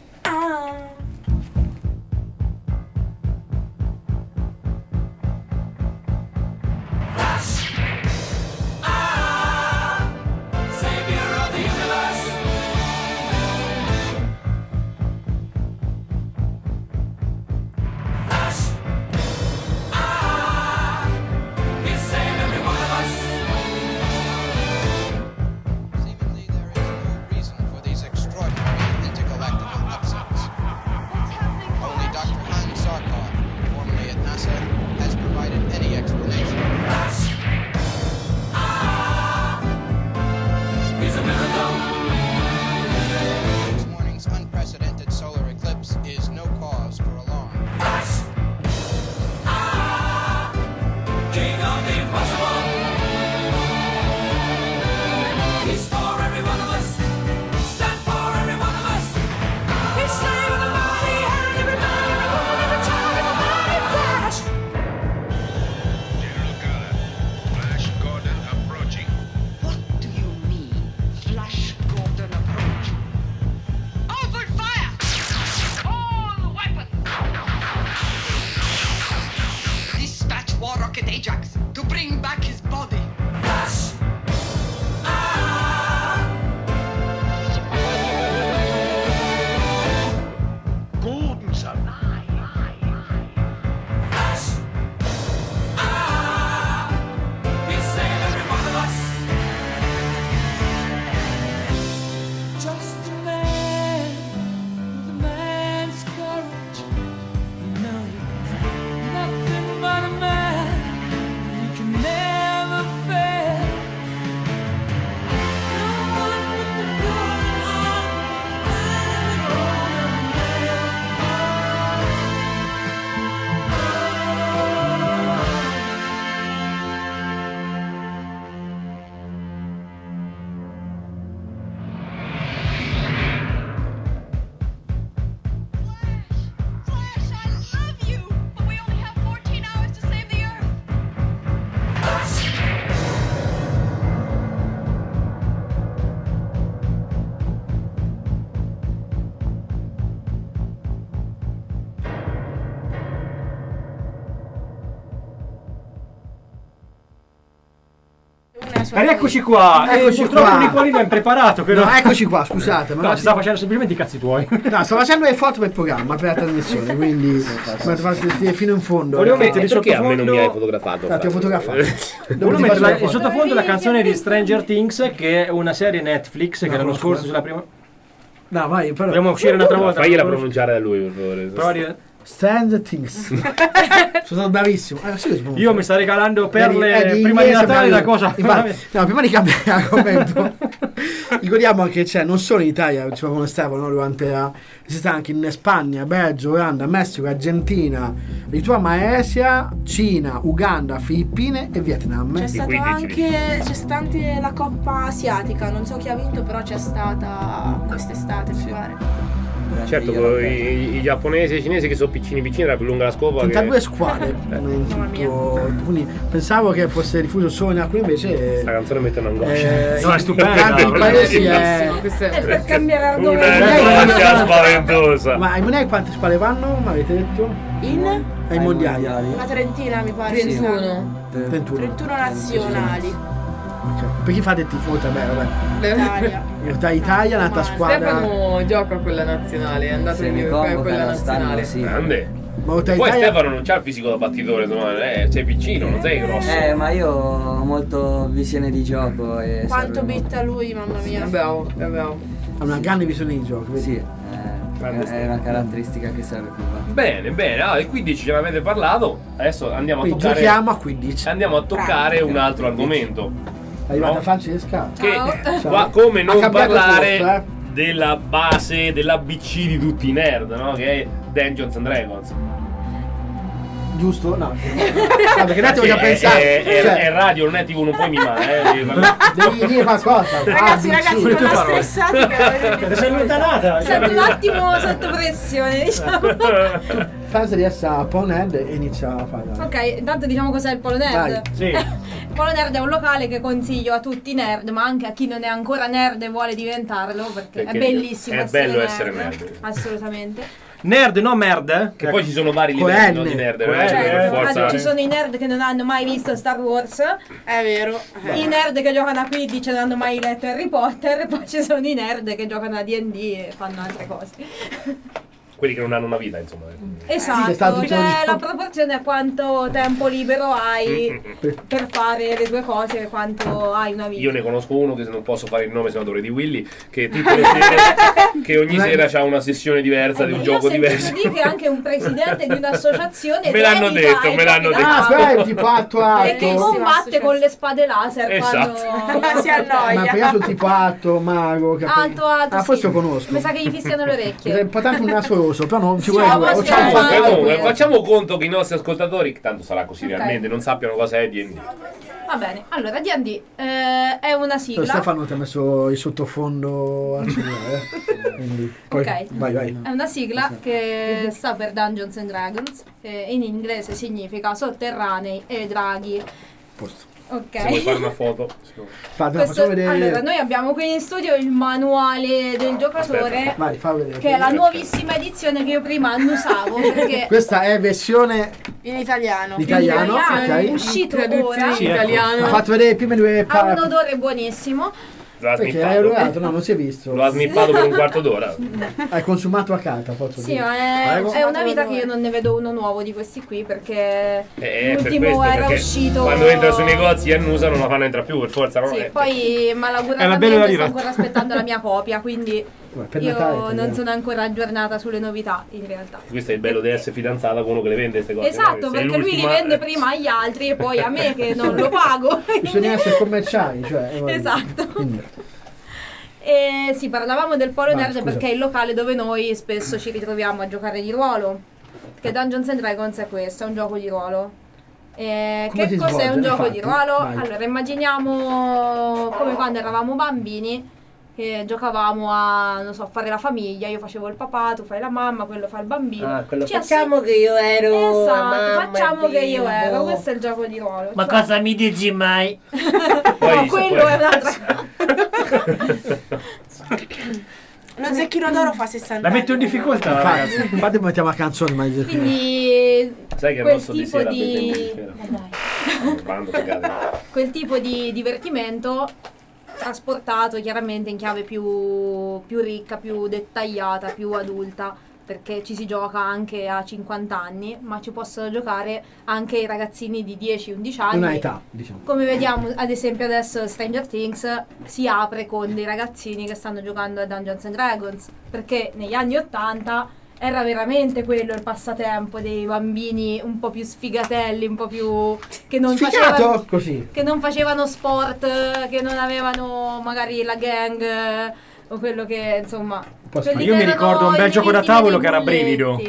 Ajax to bring back his body. sua Eccoci qua. Eccoci Purtroppo qua. Nicolino è impreparato. Che No, eccoci qua, scusate. Ma No, no, ci sta facendo semplicemente i cazzi tuoi. no, sto facendo le foto per il programma, per la trasmissione, quindi fino in fondo. Volevo mettere il Perché a me non mi hai sottofondo. fotografato? Ti ho fotografato. Volevo mettere il sottofondo la canzone di Stranger Things, che è una serie Netflix che l'anno scorso sulla prima. No, vai, però. Dobbiamo uscire un'altra volta. Fagliela pronunciare da lui, per favore. Prova a dire. Stranger Things. Sono stato bravissimo. Io mi sto regalando perle di prima di inglese, Natale, la bravi. cosa. Infatti, no, prima di cambiare argomento, ricordiamo che c'è non solo in Italia, ci come Stefano, no, durante la esiste anche in Spagna, Belgio, Olanda, Messico, Argentina, Lituania, Malesia, Cina, Uganda, Filippine e Vietnam. C'è stata anche la Coppa Asiatica, non so chi ha vinto, però c'è stata quest'estate, mi pare. Certo, i giapponesi e i cinesi che sono piccini era più lunga la scopa. 32 squadre. Quindi pensavo che fosse diffuso solo in alcuni, invece. Questa canzone mette un'angoscia. No, è stupenda. Tanti paesi è. Per cambiare argomento. Un'angoscia spaventosa. Ma ai mondiali quante spalle vanno? Mi avete detto? Ai mondiali. Una trentina mi pare. 31. 31 nazionali. Per chi fate il tifo? Vabbè. Italia. Italia è un'altra squadra. Stefano gioca con la nazionale, è andato in Europa con la nazionale. Sì. Grande. Ma Poi Italia... Stefano non c'ha il fisico da battitore, insomma, sei piccino, non sei grosso. Ma io ho molto visione di gioco e Quanto bitta lui, mamma mia. Bravo. ha una grande visione di gioco. Vedi? Sì, è una caratteristica che serve più avanti. Bene, il 15 ce l'avete parlato, adesso andiamo a Quindi toccare. giochiamo a 15. Andiamo a toccare un altro argomento. È arrivata No? Francesca. Che Ciao. qua come non Ha cambiato parlare posto, della base, dell'ABC di tutti i nerd, no? Che è Dungeons and Dragons. Giusto? No. Perché un attimo Sì, ci ho pensato. è radio, non è TV, non puoi mimare, Devi dire qualcosa. Ragazzi, sì. non la stressate che Sei allontanata. Sento un attimo sotto pressione, diciamo. Pensa di essere a Polo Nerd e inizia a fare. Ok, intanto diciamo cos'è il Polo Nerd. Vai. Sì. Il Polo Nerd è un locale che consiglio a tutti i nerd, ma anche a chi non è ancora nerd e vuole diventarlo, perché Perché è bellissimo è bello essere nerd. Assolutamente. Nerd, no merd. Che poi ci sono vari Con livelli, N. no, di nerd, Con non è N. che per forza. Ci sono i nerd che non hanno mai visto Star Wars, È vero. i nerd che giocano a Quidditch e non hanno mai letto Harry Potter, e poi ci sono i nerd che giocano a D&D e fanno altre cose. Quelli che non hanno una vita, insomma. Esatto, che sta tutto il cioè giorno. la proporzione è quanto tempo libero hai per fare le tue cose e quanto hai una vita. Io ne conosco uno che se non posso fare il nome senatore di Willy, che tutte le sere, che ogni sera c'ha una sessione diversa di un gioco diverso. Io ho sentito dire che anche un presidente di un'associazione Me l'hanno dedica detto, ai me l'hanno giochi detto. da Ah, tavolo. aspetta, tipo atto E che atto. combatte con le spade laser Esatto. quando Si annoia. Ma per caso tipo atto, mago, capito? Alto, Ah, forse sì. lo conosco. Mi sa che gli fischiano le È orecchie. un po' tanto un nasoloso, però non ci Sì, vuole ma giocare. poi O c'è un si po' chiama- di- Comunque, facciamo conto che i nostri ascoltatori, che tanto sarà così Ok. realmente, non sappiano cosa è D&D. Va bene, allora D&D è una sigla. Stefano ti ha messo il sottofondo al cellulare. Quindi poi Ok. vai. È una sigla che sta per Dungeons and Dragons, che in inglese significa sotterranei e draghi. Posto. Ok. Se vuoi fare una foto. Fate, Questo- facciamo vedere. allora, noi abbiamo qui in studio il manuale del giocatore, Vai, fa vedere. che è la nuovissima edizione che io prima annusavo, perché Questa è versione In italiano. in italiano, italiano, ok? uscito Traduzione ora, in italiano. Ha fatto vedere le prime due ha un odore buonissimo. Lo ha Perché hai sniffato. urlato? No, non si è visto. Lo ha sniffato per un quarto d'ora. Hai consumato a carta, posso Sì, dire. ma è Prego. una vita che io non ne vedo uno nuovo di questi qui, perché È per l'ultimo questo, era perché uscito. quando entra sui negozi e annusa non la fanno entrare più, per forza, no? Sì, poi È una bella malauguratamente lira. sto ancora aspettando la mia copia, quindi Per io Natale, non tagliamo. sono ancora aggiornata sulle novità in realtà. Questo è il bello di essere fidanzata con uno che le vende queste cose. Esatto, no? Sei perché lui li l'ultima- vende prima agli altri e poi a me che non lo pago. Bisogna essere commerciali, cioè. Esatto. Quindi, E sì, parlavamo del Polo Vai, Nerd scusa. perché è il locale dove noi spesso ci ritroviamo a giocare di ruolo. Che Dungeons and Dragons è questo, è un gioco di ruolo. Come Che si cos'è svolge? un gioco di Infatti, ruolo? vai. Allora, immaginiamo come quando eravamo bambini, che giocavamo a, non so, a fare la famiglia. Io facevo il papà, tu fai la mamma, quello fa il bambino. Ah, quello Ci facciamo che io ero la Esatto, mamma, facciamo il che io bimbo. ero, questo è il gioco di ruolo. Ma cioè- cosa mi dici mai? Poi- No, quello poi- è un'altra cosa. Lo zecchino d'oro fa 60 La metto in anni. difficoltà, infatti, ragazzi. infatti mettiamo la canzone, ma Quindi Sai che quel rosso di tipo sera di... vede di sera. Ma dai. quel tipo di divertimento trasportato chiaramente in chiave più ricca, più dettagliata, più adulta, perché ci si gioca anche a 50 anni, ma ci possono giocare anche i ragazzini di 10-11 anni. Una età, diciamo. Come vediamo ad esempio adesso Stranger Things si apre con dei ragazzini che stanno giocando a Dungeons and Dragons, perché negli anni 80 era veramente quello il passatempo dei bambini un po' più sfigatelli, un po' più che non facevano così, che non facevano sport, che non avevano magari la gang o quello che insomma. Io mi ricordo un bel gioco da tavolo che era brivido.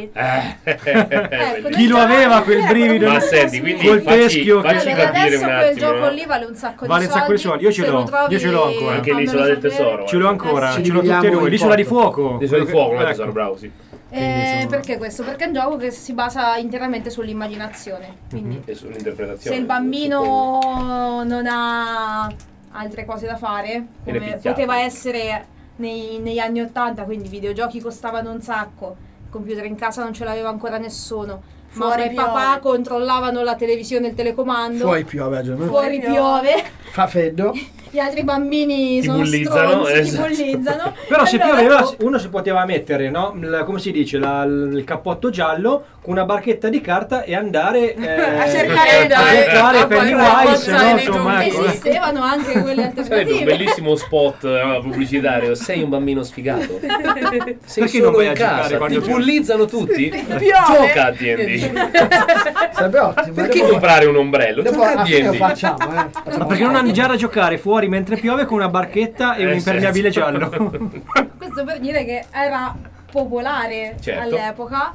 Ecco, chi lo aveva quel brivido? Ma senti, quindi col teschio. Facci capire adesso un quel attimo. gioco lì vale un sacco Vale di un sacco di soldi. Io ce Se l'ho. lo trovi, Io ce l'ho ancora. Anche l'isola del tesoro. Ce l'ho ancora. Ci Ce l'ho tutti e dividiamo due. in L'isola di porto. fuoco. L'isola di fuoco, non è Ecco. tesoro, bravo, sì. Perché questo? Perché è un gioco che si basa interamente sull'immaginazione. Quindi E sull'interpretazione. se il bambino non ha altre cose da fare, Viene come picchiato. poteva essere negli anni 80, quindi i videogiochi costavano un sacco, il computer in casa non ce l'aveva ancora nessuno, mamma Fuori e papà piove. controllavano la televisione e il telecomando, Fuori piove a giorno. fuori piove, Fa freddo. gli altri bambini Ti sono bullizzano, stronzi, esatto. ti bullizzano. Però se Allora, pioveva uno si poteva mettere, no? Come si dice, il cappotto giallo con una barchetta di carta e andare A cercare a Pennywise, no? Insomma, ecco. esistevano anche quelle Sarebbe un alternative. bellissimo spot pubblicitario. Sei un bambino sfigato. Sei Perché non solo vai in a giocare casa. Ti quando piove? bullizzano tutti. Piove. Gioca a D&D. Sarebbe ottimo. Perché Dopo- comprare un ombrello? dopo Gioca a alla fine lo D&D. facciamo, Ma perché non mangiare a giocare fuori mentre piove con una barchetta e un impermeabile sì. giallo? Questo per dire che era popolare Certo. all'epoca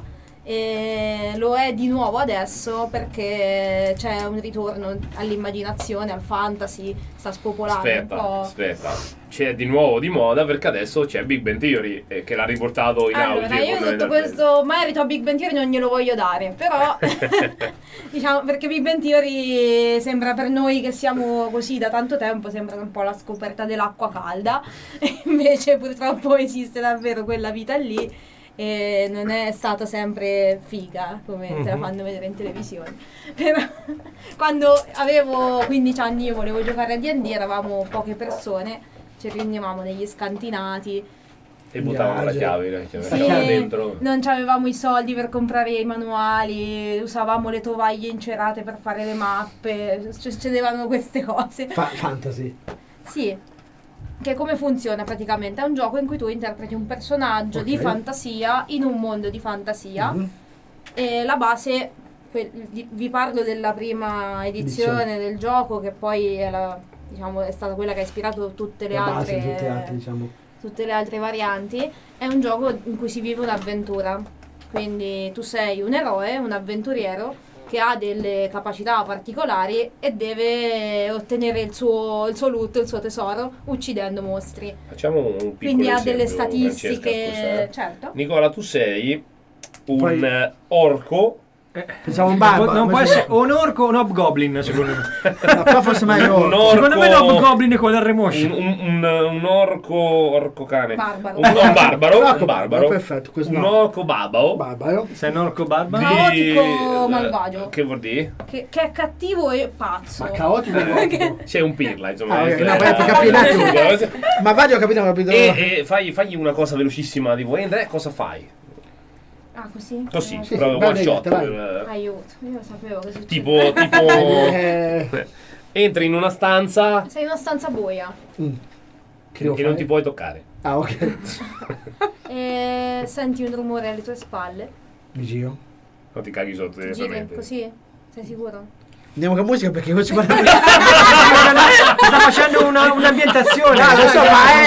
e lo è di nuovo adesso perché c'è un ritorno all'immaginazione, al fantasy, sta spopolando un po'. Aspetta. C'è di nuovo di moda perché adesso c'è Big Bang Theory che l'ha riportato in Allora, auge. io tutto fondamentalmente. questo merito a Big Bang Theory non glielo voglio dare, però diciamo perché Big Bang Theory sembra per noi che siamo così da tanto tempo, sembra un po' la scoperta dell'acqua calda, e invece purtroppo esiste davvero quella vita lì e non è stata sempre figa come te la fanno vedere in televisione. Però quando avevo 15 anni io volevo giocare a D&D, eravamo poche persone, ci riunivamo negli scantinati. E buttavano la chiave, Sì, dentro. non avevamo i soldi per comprare i manuali, usavamo le tovaglie incerate per fare le mappe, succedevano queste cose. Fantasy. Sì, che come funziona praticamente? È un gioco in cui tu interpreti un personaggio di fantasia in un mondo di fantasia e la base, vi parlo della prima edizione del gioco che poi è, diciamo, è stata quella che ha ispirato tutte le altre, tutte le altre, diciamo. tutte le altre varianti. È un gioco in cui si vive un'avventura, quindi tu sei un eroe, un avventuriero che ha delle capacità particolari e deve ottenere il suo loot, il suo tesoro, uccidendo mostri. Facciamo un piccolo Quindi ha esempio, delle Francesca, statistiche, scusa. certo. Nicola, tu sei un Poi- orco. Pensavo un barba. Non può essere o un orco o un hobgoblin, secondo me. Ma qua forse mai Un orco. orco. Secondo me l'hobgoblin è quello del remoscio. Un orco cane. Barbaro. Un barbaro. Orco Un barbaro. perfetto, questo Un no. orco babao. Barbaro. Sei un orco barba? Caotico malvagio. Che vuol dire? Che è cattivo e pazzo. Ma caotico è orco. C'è un pirla, insomma. Ah, ok, no, per capire un attimo. Ma Vaggio ho capito, ho capito. E fagli una cosa velocissima, tipo Andre, cosa fai? Ah, così? Così, Sì, proprio vai, one shot. vai. Aiuto, io lo sapevo che succedeva. Tipo Eh, entri in una stanza Sei in una stanza buia che devo e non fare? ti puoi toccare. Ah, ok. e senti un rumore alle tue spalle. Mi giro. Non ti caghi sotto Ti giri direttamente. così? Sei sicuro? Andiamo con musica perché questo parla. Sta facendo un'ambientazione. Ah, lo so,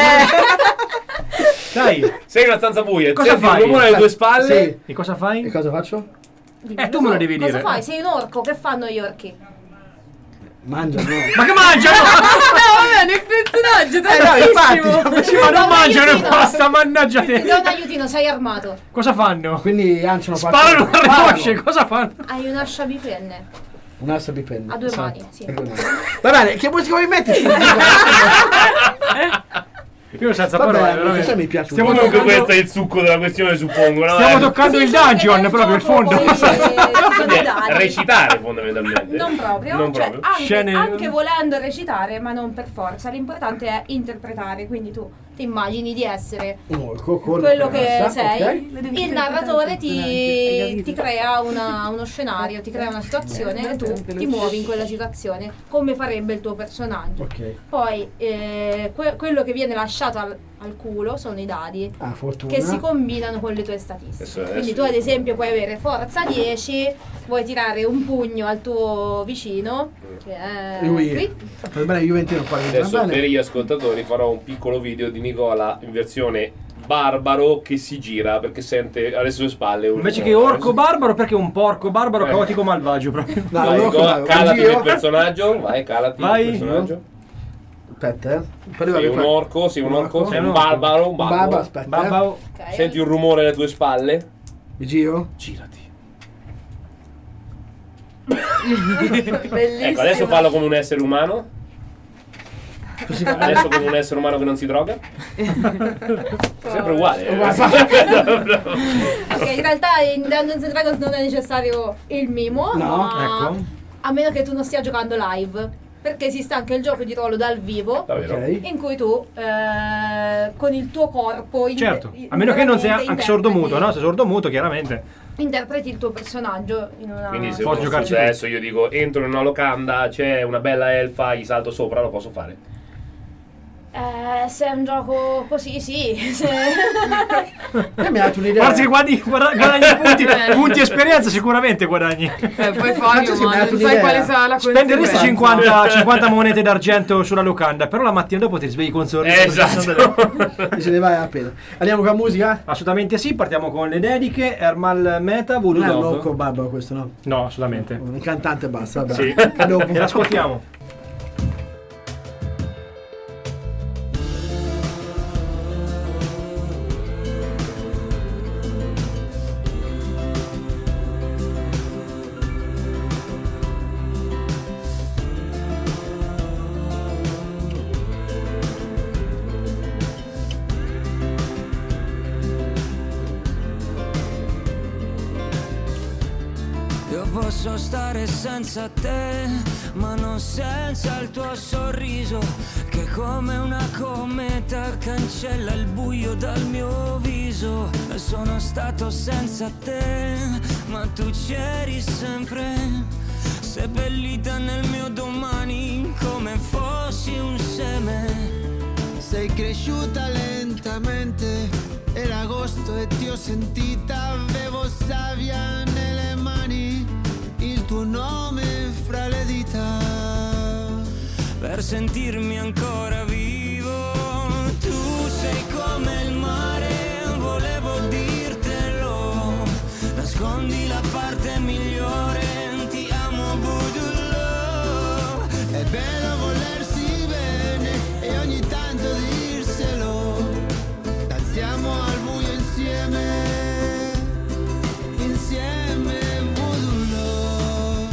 Dai, Sei in una stanza buia, Cosa senti fai? un rumore alle tue spalle. Sì. e cosa E fai? cosa faccio? Dimmi, Tu me lo devi cosa dire. fai? Sei un orco, che fanno gli orchi? Mangia, no. Ma che mangiano? vabbè, il personaggio, No, infatti. Ma non un mangiano e aiutino. basta, mannaggia Ti te. do un aiutino, sei armato. Cosa fanno? Quindi lanciano Sparano a remosce, cosa fanno? Hai un'ascia bipenne. Un'assa bipenne. A due Esatto. mani, sì. A due mani. Va bene, che musica vuoi mettere? Io senza Vabbè, parole, questo veramente. mi piace. Stiamo Comunque toccando- questo è il succo della questione, suppongo. No? Stiamo toccando il dungeon, proprio il fondo. Recitare fondamentalmente. Non proprio, Non cioè, proprio. anche, Scene- anche volendo recitare, ma non per forza. L'importante è interpretare, quindi tu ti immagini di essere Un orco con quello che corazza, sei. ok? Il narratore ti crea uno scenario, ti crea una situazione e tu ti muovi in quella situazione come farebbe il tuo personaggio. Ok. Poi quello che viene lasciato al culo sono i dadi Ah, fortuna. che si combinano con le tue statistiche. Adesso- Quindi tu ad esempio puoi avere forza 10, vuoi tirare un pugno al tuo vicino, che è Lui. qui. Per bene Juventino qua Adesso va per bene. gli ascoltatori farò un piccolo video di Nicola in versione barbaro che si gira perché sente alle sue spalle un... Invece che orco barbaro, perché un porco barbaro Eh. caotico malvagio proprio. No, Vai, l'orco Nicola, va- calati giro. nel personaggio, vai, calati Vai. nel personaggio. Aspetta, Poi Sei un orco, sei un orco, sei un barbaro, un Babbo, barbaro. aspetta. Babbo. Ok. Senti un rumore alle tue spalle? Mi giro? Girati. Bellissimo. Ecco, adesso fallo come un essere umano. Così va bene. Adesso come un essere umano che non si droga. Sempre uguale. Ok, in realtà in Dungeons and Dragons non è necessario il mimo, No, ma ecco. a meno che tu non stia giocando live, perché esiste anche il gioco di ruolo dal vivo. Davvero? Ok. In cui tu con il tuo corpo Certo, a meno che non sia anche sordomuto, no? Se sordomuto chiaramente. Interpreti il tuo personaggio in una Quindi se Posso fosse giocarci adesso io dico entro in una locanda, c'è una bella elfa, gli salto sopra, lo posso fare. se è un gioco così, sì. Mi ha dato un'idea. Guarda che guadagni punti esperienza sicuramente guadagni. Poi Fabio, sì, mi ha ma dato non sai un'idea. quale sarà la Spenderesti conseguenza. 50 monete d'argento sulla locanda, però la mattina dopo ti svegli con sorriso. Esatto. Se ne vale la pena. Andiamo con la musica? Assolutamente sì, partiamo con le dediche. Ermal Meta, Voodoo Non è un Dog. orco babbo questo, no? No, assolutamente. Un cantante e basta, vabbè. Sì, E dopo. e l'ascoltiamo. Io posso stare senza te, ma non senza il tuo sorriso, che come una cometa cancella il buio dal mio viso. Sono stato senza te, ma tu c'eri sempre, seppellita nel mio domani come fossi un seme. Sei cresciuta lentamente, era agosto e ti ho sentita, avevo savia nelle mani, il tuo nome fra le dita. Per sentirmi ancora vivo, tu sei come il mare, volevo dirtelo, nascondi la parte migliore, ti amo voodoo love. È bello volersi bene e ogni tanto dirselo, danziamo al buio insieme, insieme voodoo love.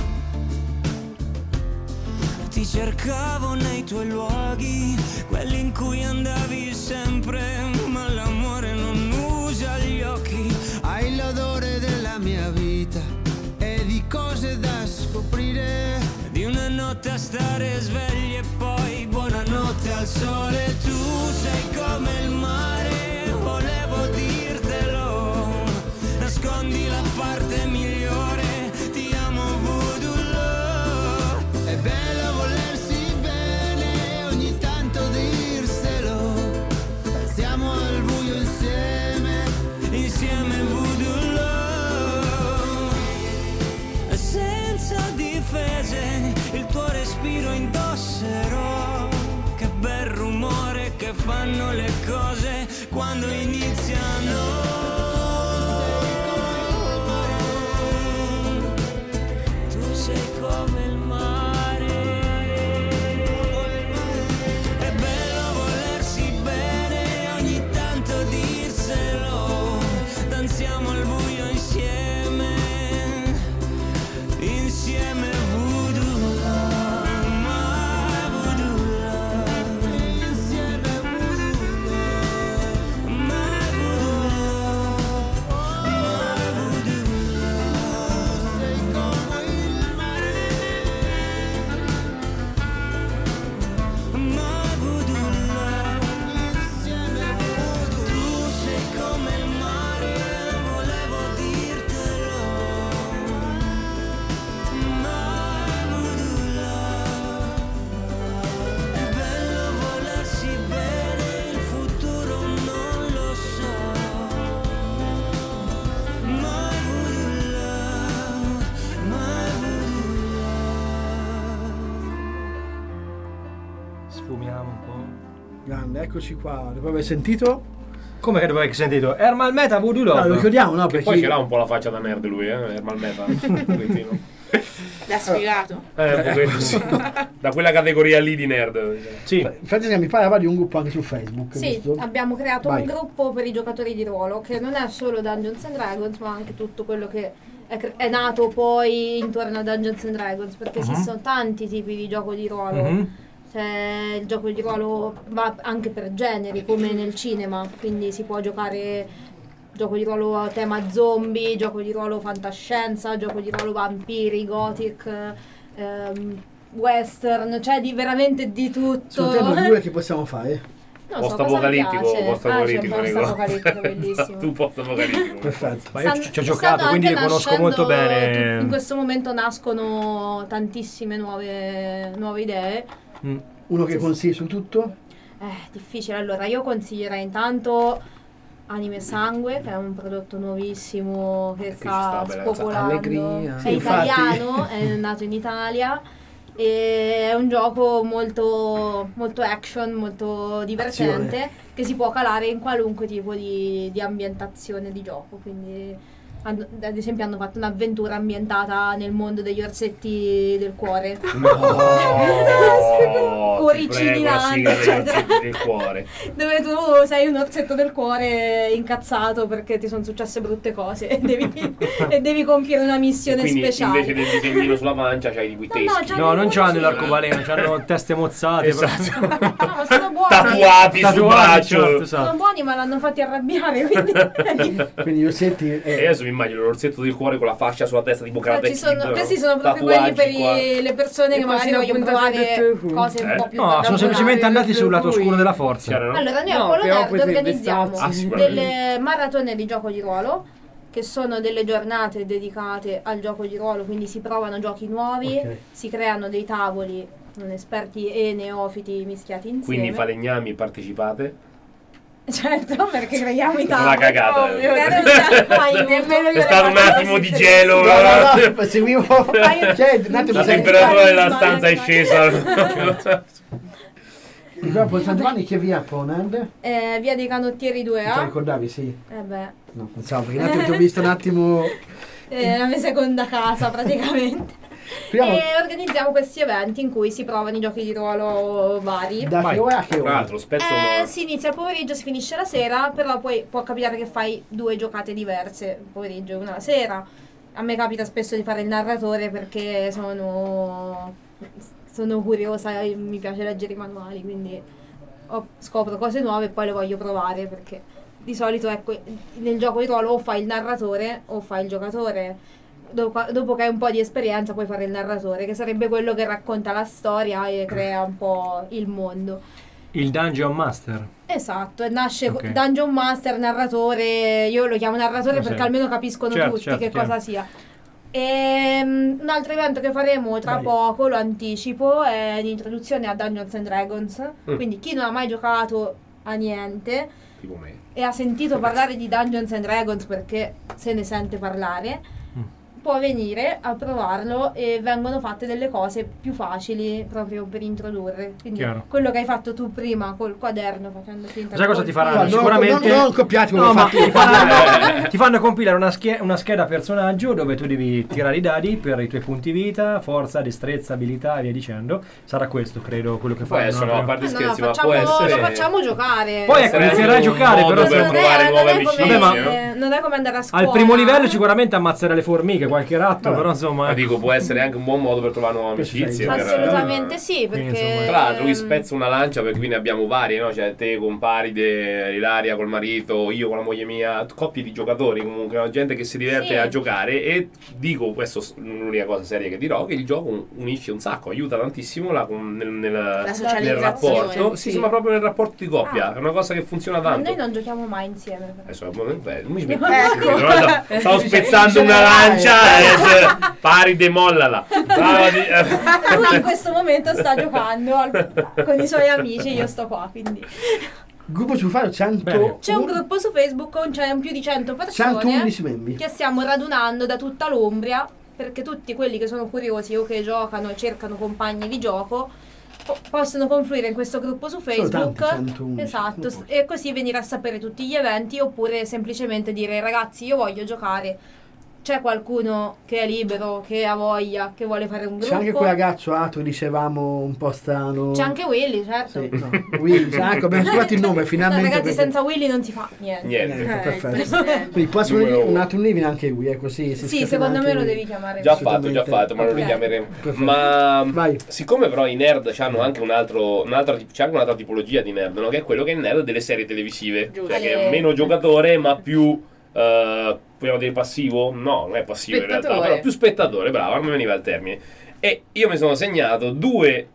Ti cercavo nei tuoi luoghi, quelli in cui andavi sempre, ma l'amore non usa gli occhi. Hai l'odore della mia vita e di cose da scoprire, Di una notte a stare svegli e poi buonanotte al sole. Tu sei come il mare, volevo dirtelo, nascondi la parte migliore, ti amo voodoo love. è bello volersi bene e ogni tanto dirselo, danziamo al buio insieme, Insieme voodoo love. Senza difese, il tuo respiro indosserò. Che bel rumore che fanno le cose quando iniziano. Tu sei come il mare. È bello volersi bene, ogni tanto dirselo. Danziamo al buio insieme, insieme voodoo love, my voodoo love. insieme voodoo love. Powerland, eccoci qua. Dopo aver sentito? Come che dopo aver sentito? Ermal Meta Voodoo Love. No, lo ricordiamo, no? Che Perché poi ce l'ha un po' la faccia da nerd lui, Ermal Meta. L'ha spiegato. Un pochetto sì. Da quella categoria lì di nerd. Sì. Francesca mi parlava di un gruppo anche su Facebook. Sì, giusto? abbiamo creato Vai. un gruppo per i giocatori di ruolo che non è solo Dungeons and Dragons, ma anche tutto quello che è nato poi intorno a Dungeons and Dragons, perché esistono tanti tipi di gioco di ruolo. Cioè, il gioco di ruolo va anche per generi, come nel cinema, quindi si può giocare gioco di ruolo a tema zombie, gioco di ruolo fantascienza, gioco di ruolo vampiri, gothic, western, cioè veramente di tutto. Sono tempo due che possiamo fare. Non so, Post-apocalittico, cosa mi piace. post-apocalittico, c'è un post-apocalittico bellissimo. Tu post-apocalittico. Perfetto. Ma io ci ho giocato, Stanno quindi anche le conosco nascendo molto bene. In questo momento nascono tantissime nuove idee. Uno che consigli su tutto? Difficile. Allora, io consiglierei intanto Anime Sangue, che è un prodotto nuovissimo che sta spopolando. Allegria. È Sì, infatti. italiano, è nato in Italia. E è un gioco molto, molto action, molto divertente, Azione. che si può calare in qualunque tipo di ambientazione di gioco. Quindi ad esempio hanno fatto un'avventura ambientata nel mondo degli orsetti del cuore. Cuoricini nani, eccetera. del cuore. Dove tu sei un orsetto del cuore incazzato perché ti sono successe brutte cose e devi compiere una missione Quindi speciale. invece del disegnino sulla mancia c'hai i teschi. c'hanno No, non i c'hanno cuoricini. l'arcobaleno, c'hanno teste mozzate. Esatto. No, ma sono buoni. Tatuati sul braccio. certo, esatto. Sono buoni, ma l'hanno fatti arrabbiare, quindi Quindi gli orsetti. E adesso mi immagino l'orsetto del cuore con la fascia sulla testa tipo Karate Kid, questi sono proprio quelli per le persone E che poi magari si vogliono appunta provare su cose un po' più No, sono elaborate. semplicemente andati sul lato oscuro della forza. Chiaro, no? Allora, noi a No, Polo però Nerd potrebbe organizziamo starci. delle maratone di gioco di ruolo, che sono delle giornate dedicate al gioco di ruolo, quindi si provano giochi nuovi, Ok. si creano dei tavoli con esperti e neofiti mischiati insieme. Quindi falegnami, partecipate. Certo, perché creiamo i Una tavoli. cagata. Ovvio, nemmeno io È stato un attimo di gelo. No, seguivo. Cioè, un attimo, La sai- temperatura della stanza è scesa. Dopo San Giovanni che via Ponand? Via dei Canottieri Ti 2A. ricordavi? Sì. Beh, No, pensavo perché un attimo ti ho visto un attimo. la mia seconda casa praticamente. Speriamo- E organizziamo questi eventi in cui si provano i giochi di ruolo vari. Da che ora a che Tra ora? l'altro, spezzo Si inizia il pomeriggio, si finisce la sera, però poi può capitare che fai 2 giocate diverse, il pomeriggio e una la sera. A me capita spesso di fare il narratore perché sono curiosa e mi piace leggere i manuali, quindi scopro cose nuove e poi le voglio provare, perché di solito ecco, nel gioco di ruolo o fai il narratore o fai il giocatore. Dopo che hai un po' di esperienza puoi fare il narratore, che sarebbe quello che racconta la storia e crea un po' il mondo. Il Dungeon Master. Esatto, e nasce Ok. Dungeon Master, narratore, io lo chiamo narratore Sì. perché almeno capiscono Certo, tutti certo, che chiaro. cosa sia. Un altro evento che faremo tra Vai. poco, lo anticipo, è l'introduzione a Dungeons and Dragons. Quindi chi non ha mai giocato a niente tipo me. e ha sentito parlare di Dungeons and Dragons perché se ne sente parlare, può venire a provarlo e vengono fatte delle cose più facili proprio per introdurre. Quindi Chiaro. quello che hai fatto tu prima col quaderno facendo finta Sai cosa col ti faranno? filo. Sicuramente non copiati come No, ho ma fatto io. ti fanno compilare una scheda personaggio dove tu devi tirare i dadi per i tuoi punti vita, forza, destrezza, abilità e via dicendo. Sarà questo, credo, quello che Può faranno. essere, no, a parte No, scherzi, ma facciamo, può essere. lo facciamo giocare. Poi ecco, Sarebbe inizierai a un giocare, modo però per se- provare nuove non è come, amicizie, Vabbè, non è come andare a scuola. al primo livello sicuramente ammazzare le formiche, qualche ratto, però insomma. Ma dico, può essere anche un buon modo per trovare nuove amicizie. per- Assolutamente sì, Quindi, perché insomma. Tra l'altro, qui spezzo una lancia perché qui ne abbiamo varie, no? Cioè, te con Paride, Ilaria col marito, io con la moglie mia, coppie di giocatori comunque, no? Gente che si diverte Sì. a giocare. E dico, questo è l'unica cosa seria che dirò, che il gioco unisce un sacco, aiuta tantissimo nel socializzazione. rapporto. Sì, Sì. ma proprio nel rapporto di coppia. Ah. È una cosa che funziona Ma tanto. noi non giochiamo mai insieme. Adesso, non mi smetti, Ecco. stavo spezzando una lancia e Paride mollala. Lui in questo momento sta giocando con i suoi amici, io sto qua, quindi Gruppo su fare 100. Bene. c'è un gruppo su Facebook con c'è più di 100 persone 111 membri. che stiamo radunando da tutta l'Umbria, perché tutti quelli che sono curiosi o che giocano e cercano compagni di gioco possono confluire in questo gruppo su Facebook, esatto, e così venire a sapere tutti gli eventi, oppure semplicemente dire ragazzi io voglio giocare, c'è qualcuno che è libero, che ha voglia, che vuole fare un gruppo. C'è anche quel ragazzo altro, dicevamo, un po' strano. C'è anche Willy, certo. Sì, no. Willy, ecco, abbiamo trovato il nome finalmente. No, ragazzi, perché... senza Willy non si fa niente. Perfetto. Quindi prossimo un altro live anche lui, così. Sì, secondo me lo devi chiamare. Già fatto, ma lo richiameremo. Ma siccome però i nerd hanno anche c'è anche un'altra tipologia di nerd, no? Che è quello che è il nerd delle serie televisive. Cioè che è meno giocatore, ma più... vogliamo dire passivo? No, non è passivo in realtà, però più spettatore, bravo, non mi veniva il termine. E io mi sono segnato due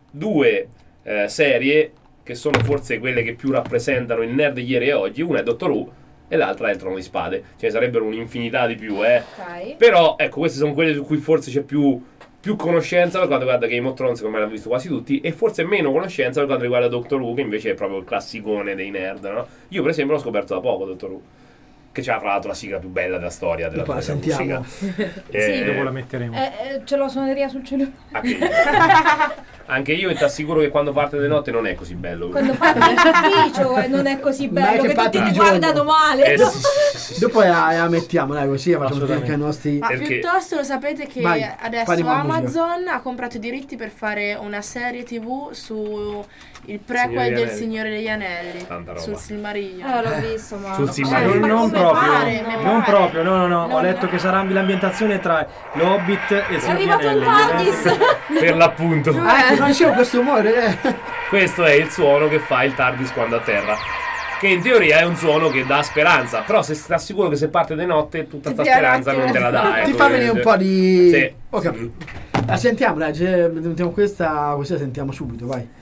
serie che sono forse quelle che più rappresentano il nerd di ieri e oggi. Una è Doctor Who e l'altra è il Trono di Spade. Ce ne sarebbero un'infinità di più, Okay. Però ecco, queste sono quelle su cui forse c'è più conoscenza per quanto riguarda Game of Thrones, come l'hanno visto quasi tutti, e forse meno conoscenza per quanto riguarda Doctor Who, che invece è proprio il classicone dei nerd, no? Io per esempio l'ho scoperto da poco Doctor Who, che c'ha tra l'altro la sigla più bella della storia della sentiamo. Sì, dopo la metteremo. Ce l'ho suoneria sul cellulare. Anche io, e ti assicuro che quando parte di notte non è così bello. Quando parte l'ufficio non è così bello, che tutti ti guardano male. Dopo la mettiamo, dai, così facciamo anche i nostri. Ma piuttosto lo sapete che adesso Amazon ha comprato i diritti per fare una serie TV su il prequel del Signore degli Anelli, sul Silmarillion. L'ho visto, ma sul Silmarillion non proprio, no. Ho letto che sarà l'ambientazione tra l'Hobbit e il Signore degli Anelli. Per l'appunto. Non dicevo questo umore. Questo è il suono che fa il TARDIS quando atterra, che in teoria è un suono che dà speranza, però se sta sicuro che se parte di notte tutta sta speranza non te la dà. Ti fa venire un po' di... Sì. Ho capito. La sentiamo, dai, sentiamo questa la sentiamo subito, vai.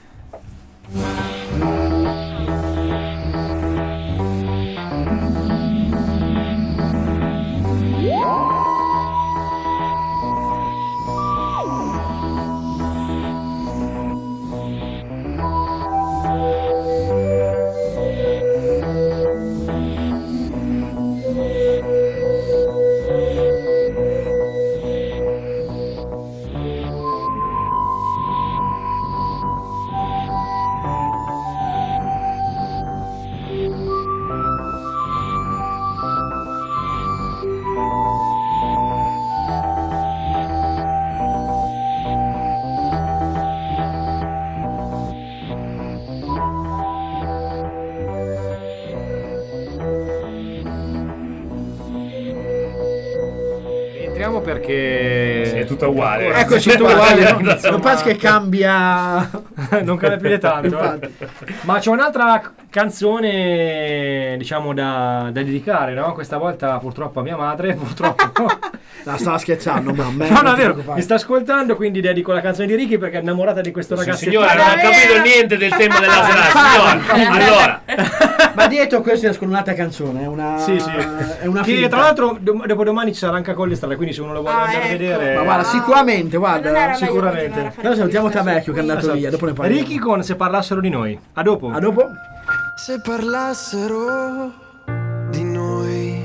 Perché è tutta uguale. Eccoci uguale. Non penso che cambia. Non cambia più di tanto. Ma c'è un'altra canzone, diciamo, da dedicare, no? Questa volta purtroppo a mia madre. Purtroppo. La stava scherzando, ma a me. No, è vero. Mi sta ascoltando, quindi dedico la canzone di Ricky perché è innamorata di questo ragazzo. Signora, non ha capito niente del tema della serata. Signora, allora. Ma dietro questa è un'altra canzone, è una. Sì. È una che tra l'altro dopodomani ci sarà anche a Collestrada, quindi se uno lo vuole andare a vedere. Ma guarda, sicuramente, guarda. Sicuramente. Noi salutiamo Tavecchio che è andato via, dopo ne parliamo. Ricky con Se parlassero di noi. A dopo. Se parlassero di noi,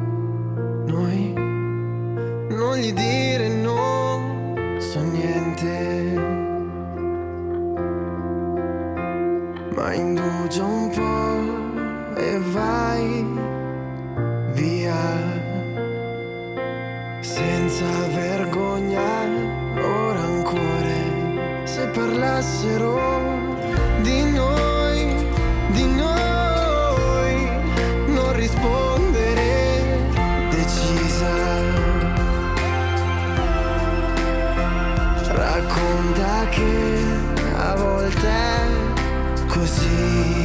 non gli dire no, so niente, ma indugio un po' e vai via, senza vergogna o rancore. Se parlassero di noi, non rispondere, decisa, racconta che a volte è così,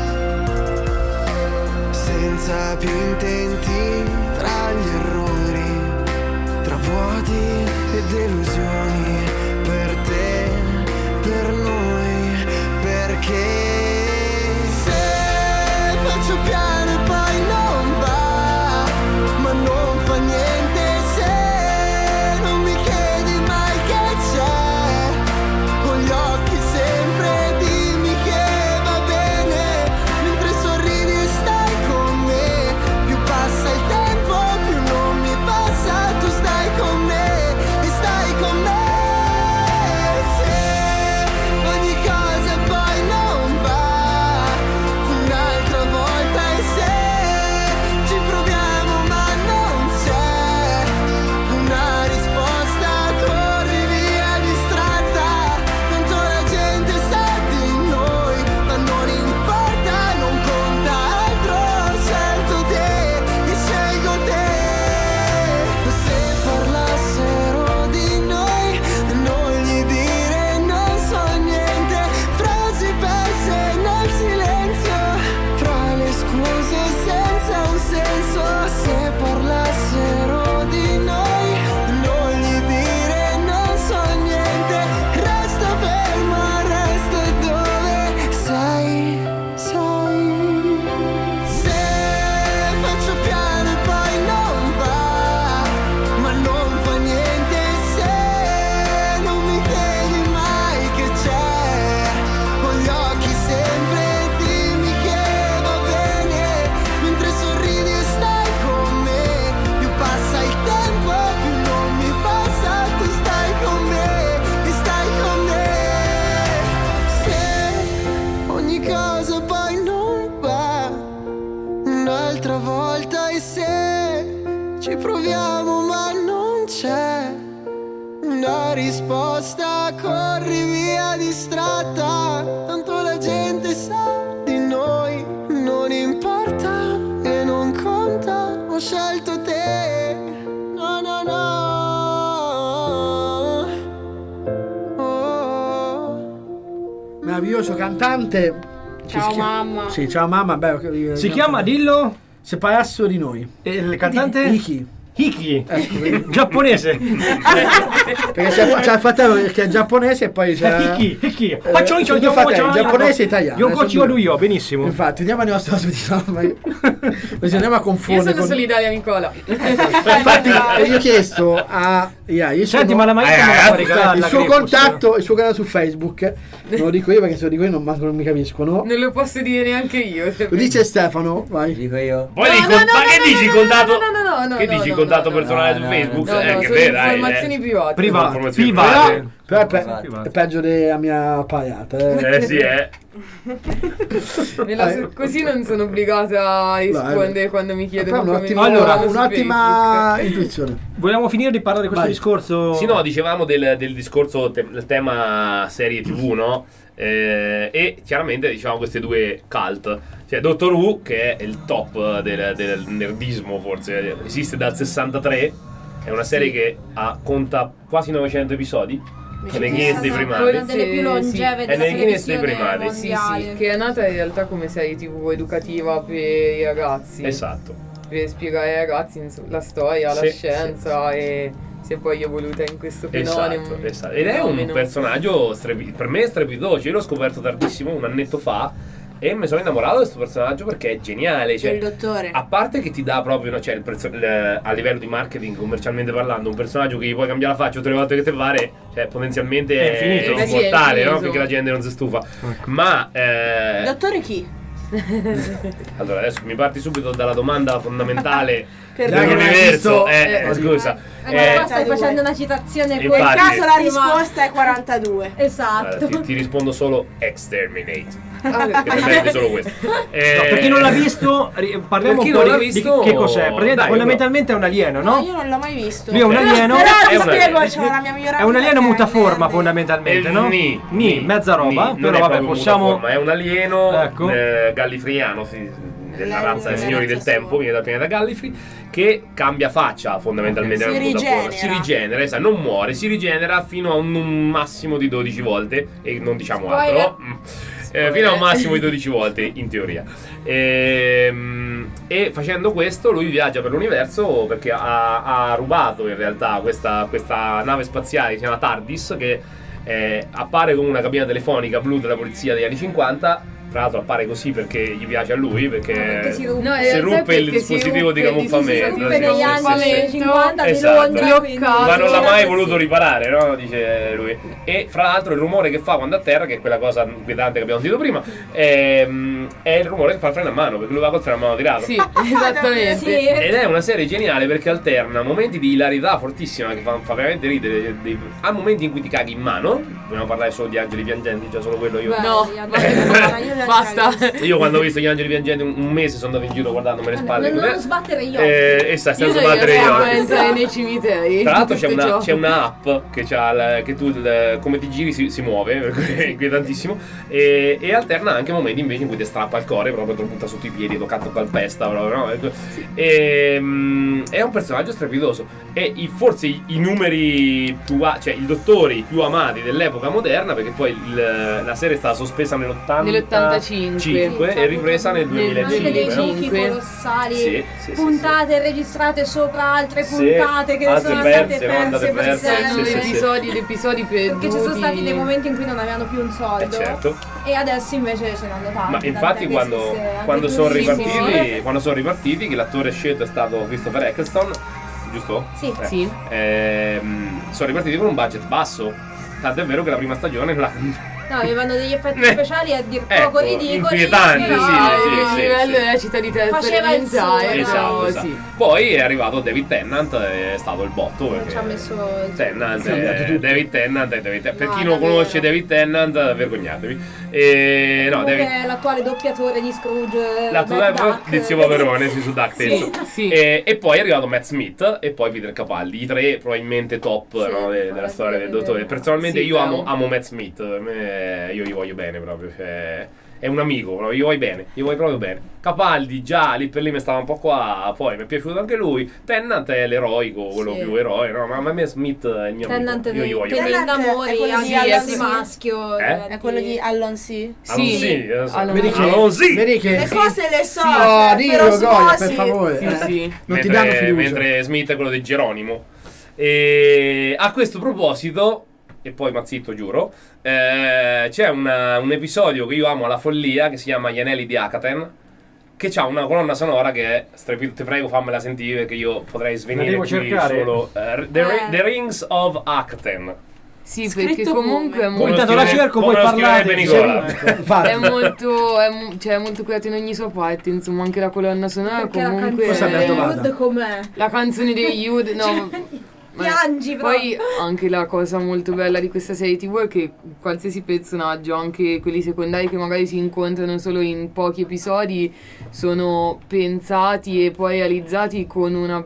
senza più intenti, tra gli errori, tra vuoti e delusioni, per te, per noi, perché se faccio piano e poi non va, ma non fa niente se non mi chiedi mai che c'è, con gli occhi sempre dimmi che va bene, mentre sorridi e stai con me, più passa il tempo più non mi passa, tu stai con me e stai con me, se ogni cosa un'altra volta, e se ci proviamo ma non c'è una risposta, corri via distratta, tanto la gente sa di noi, non importa e non conta, ho scelto te, no no no. Meraviglioso cantante. Ciao mamma. Sì, ciao mamma. Beh, Si chiama, dillo? Separassero di noi. E il cantante? Iki. Hiki, giapponese. Perché c'è il fratello che è giapponese e poi c'è Hiki. Il giapponese e italiano. Io, benissimo. Infatti, andiamo ai nostri ospiti. Così andiamo a Io confondere. sono solidaria, Nicola. Infatti, io ho chiesto a Senti, ma la maglietta il suo contatto, il suo canale su Facebook. Non lo dico io perché se lo dico io non mi capiscono. Non lo posso dire neanche io. Lo dice Stefano, vai. Dico io. Poi ma che dici il contatto? No, che dici il contatto personale su Facebook? No, che sono informazioni private. Private. Però è peggio della mia paiata. Sì, Così non sono obbligata a rispondere quando mi chiedono come mi allora, trovano su un'ottima Facebook. intuizione. Vogliamo finire di parlare di questo discorso? Sì, no, dicevamo del discorso, del tema serie TV, no? E chiaramente diciamo queste due cult. Cioè Doctor Who, che è il top del nerdismo, forse esiste dal 63, è una serie che conta quasi 900 episodi. È nei Guinness dei primati. Una delle più longeve della televisione mondiale. Sì, che è nata in realtà come serie TV educativa per i ragazzi. Esatto. Per spiegare ai ragazzi la storia, la scienza e si è poi evoluta in questo fenomeno. Esatto. Ed è un personaggio per me strepitoso. Io l'ho scoperto tardissimo, un annetto fa, e mi sono innamorato di questo personaggio perché è geniale. Cioè, il dottore. A parte che ti dà proprio a livello di marketing, commercialmente parlando, un personaggio che gli puoi cambiare la faccia tutte le volte che te pare, cioè potenzialmente è finito, è immortale, no? Finché la gente non si stufa. Ma dottore chi? Allora adesso mi parti subito dalla domanda fondamentale dell'universo. Scusa, stai facendo una citazione infatti, nel caso la risposta è 42. Esatto. Ti rispondo solo Exterminate. Che prende solo questo. Per chi non l'ha visto, parliamo un po' di che cos'è. Fondamentalmente è un alieno, no? Io non l'ho mai visto. Lui è un alieno. Però ti spiego, c'è la mia migliore è un alieno mutaforma fondamentalmente, no? Mezza roba. Però vabbè, possiamo. È un alieno gallifriano, della razza dei signori del tempo, viene dal pianeta Gallifrey, che cambia faccia fondamentalmente. Si rigenera, non muore, si rigenera fino a un massimo di 12 volte, e non diciamo altro. Fino a un massimo di 12 volte in teoria, e facendo questo lui viaggia per l'universo perché ha rubato in realtà questa nave spaziale che si chiama TARDIS, che appare come una cabina telefonica blu della polizia degli anni 50. Tra l'altro appare così perché gli piace a lui, perché si ruppe il dispositivo di camuffamento negli anni 50 di esatto. Londra, ma non l'ha mai voluto riparare, no? Dice lui. E fra l'altro il rumore che fa quando atterra, che è quella cosa inquietante che abbiamo sentito prima, è il rumore che fa il freno a mano, perché lui va col freno a mano tirato. Sì, esattamente. Ed è una serie geniale perché alterna momenti di ilarità fortissima che fa veramente ridere, a momenti in cui ti caghi in mano. Vogliamo parlare solo di Angeli Piangenti, già solo quello io. No, basta. Io quando ho visto gli Angeli Piangenti un mese sono andato in giro guardandomi le spalle. Non sbattere io. Stiamo sbattere io. Entrare nei cimiteri. Tra l'altro c'è una app che tu come ti giri si muove, è inquietantissimo, e alterna anche momenti invece in cui ti strappa il cuore, proprio te lo butta sotto i piedi, toccato calpesta proprio, no? È un personaggio strepitoso. E forse i numeri cioè i dottori più amati dell'epoca moderna, perché poi la serie è stata sospesa nell'85 e ripresa nel 2005. Dei buchi colossali, puntate registrate sopra altre puntate che sono andate perse per sempre. Episodi perché ci sono stati dei momenti in cui non avevano più un soldo, certo. E adesso invece ce ne hanno tanti. Ma infatti quando sono ripartiti, che l'attore scelto è stato Christopher Eccleston, giusto? Sì. Sono ripartiti con un budget basso, tant'è vero che la prima stagione No, avevano degli effetti speciali a dir poco ridicoli. Inquietanti, però sì. Il livello della città di testa faceva il suo, elementare, Esatto. sì. Poi è arrivato David Tennant, è stato il botto. Perché ci ha messo Tennant, David Tennant. Per No, chi non davvero. conosce David Tennant, vergognatevi. No, comunque David, l'attuale doppiatore di Scrooge, la tua Duck. di Zio Paperone su DuckTales. Sì. E poi è arrivato Matt Smith e poi Peter Capaldi, i tre probabilmente top della storia del dottore. Personalmente Sì, io bravo. amo Matt Smith, per me, io gli voglio bene proprio, cioè, è un amico, proprio, gli vuoi bene, gli vuoi proprio bene. Capaldi già lì per lì mi stava un po' qua, poi mi è piaciuto anche lui. Tennant è l'eroico, quello più eroe, no? Ma a me Smith è il mio Tennant amico, io gli voglio che bene. mi innamori anche Allon-C. di maschio. Eh? È quello di Allon-C. Sì. Vedi che, Allon-C. vedi che Le cose le so, Oh, però dillo Goya, per sposi. favore. Sì. Non ti danno fiducia. Mentre Smith è quello di Geronimo. E a questo proposito, e poi mazzitto giuro, c'è un episodio che io amo alla follia che si chiama Gli Anelli di Hakaten, che ha una colonna sonora che è strepitosa. Ti prego fammela sentire che io potrei svenire devo qui cercare. solo. The Rings of Hakaten. Sì, Scritto perché comunque è Come molto, intanto la cerco, poi parlate. Nicola. è molto, è molto curato in ogni sua parte, insomma, anche la colonna sonora Perché la comunque canzone Questa è di Alberto Wood Vada. com'è? la canzone degli Youth, no. Piangi Poi anche la cosa molto bella di questa serie TV è che qualsiasi personaggio, anche quelli secondari che magari si incontrano solo in pochi episodi, sono pensati e poi realizzati con una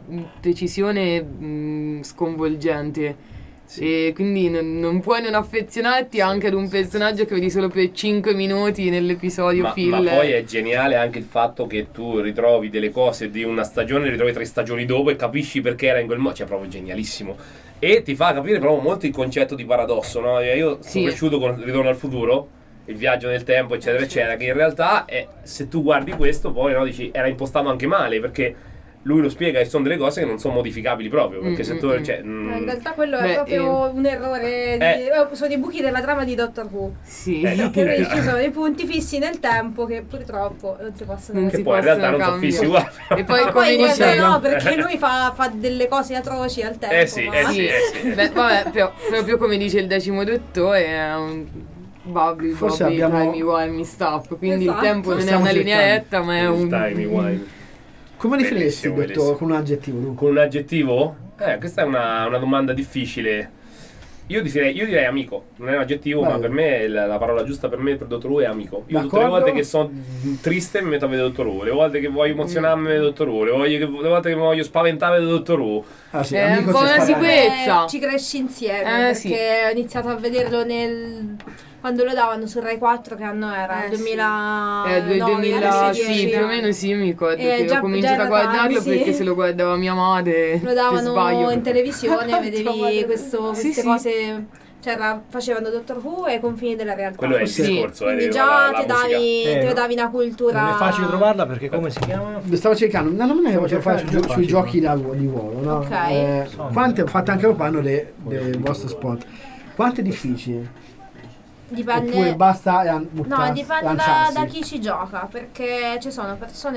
precisione sconvolgente. E quindi non puoi non affezionarti anche ad un personaggio che vedi solo per 5 minuti nell'episodio Ma filler. poi è geniale anche il fatto che tu ritrovi delle cose di una stagione, le ritrovi 3 stagioni dopo e capisci perché era in quel modo. Cioè, proprio genialissimo. E ti fa capire proprio molto il concetto di paradosso, no? Io sono cresciuto con Ritorno al futuro, il viaggio nel tempo, eccetera, eccetera, che in realtà se tu guardi questo, poi no, dici era impostato anche male, perché lui lo spiega e sono delle cose che non sono modificabili proprio, perché se tu in realtà quello è proprio un errore sono i buchi della trama di Doctor Who. Sì. no, Che ci sono dei punti fissi nel tempo che purtroppo non si possono che poi in realtà non sono fissi uguali. E poi Ma come poi in realtà dice no, perché lui fa delle cose atroci al tempo. Sì. Beh, vabbè, proprio come dice il 10° dottore, è un Bobby, Forse Bobby, abbiamo- timey wimey stuff, quindi Esatto. il tempo non è Stiamo una linea cercando. retta, ma è un Timey wimey. Come definiresti, Bellissimo, dottore, bellissimo. con un aggettivo? Dunque? Con un aggettivo? Questa è una domanda difficile. Io direi amico, non è un aggettivo, Bello. ma per me la parola giusta per me per Dottor Who è amico. Io tutte D'accordo. le volte che sono triste mi metto a vedere Dottor Who, le volte che voglio emozionarmi vedo Dottor Who, le volte che mi voglio spaventare vedo Dottor Who. Ah, sì, È amico un po' ci una spara. sicurezza. Ci cresci insieme perché Sì. ho iniziato a vederlo quando lo davano su Rai 4, che anno era? 2009, 2000, sì, 2010. più o meno sì, mi ricordo che già- ho cominciato già a era guardarlo tardi, perché sì. se lo guardava mia madre. Lo che davano sbaglio. in televisione, vedevi Sì, queste sì. cose. Facevano Doctor Who e Confini della realtà. Quello è il Sì. discorso, Quindi la già musica. ti davi una cultura. Non è facile trovarla perché come si chiama? Stavo cercando, non è Stavo che fare cercando sui il giochi di volo, no? Ok. Quante fate anche lo panno del vostro sport? Quanto è difficile? Dipende. Oppure basta No, buttarsi, dipende lanciarsi? da chi ci gioca, perché ci sono persone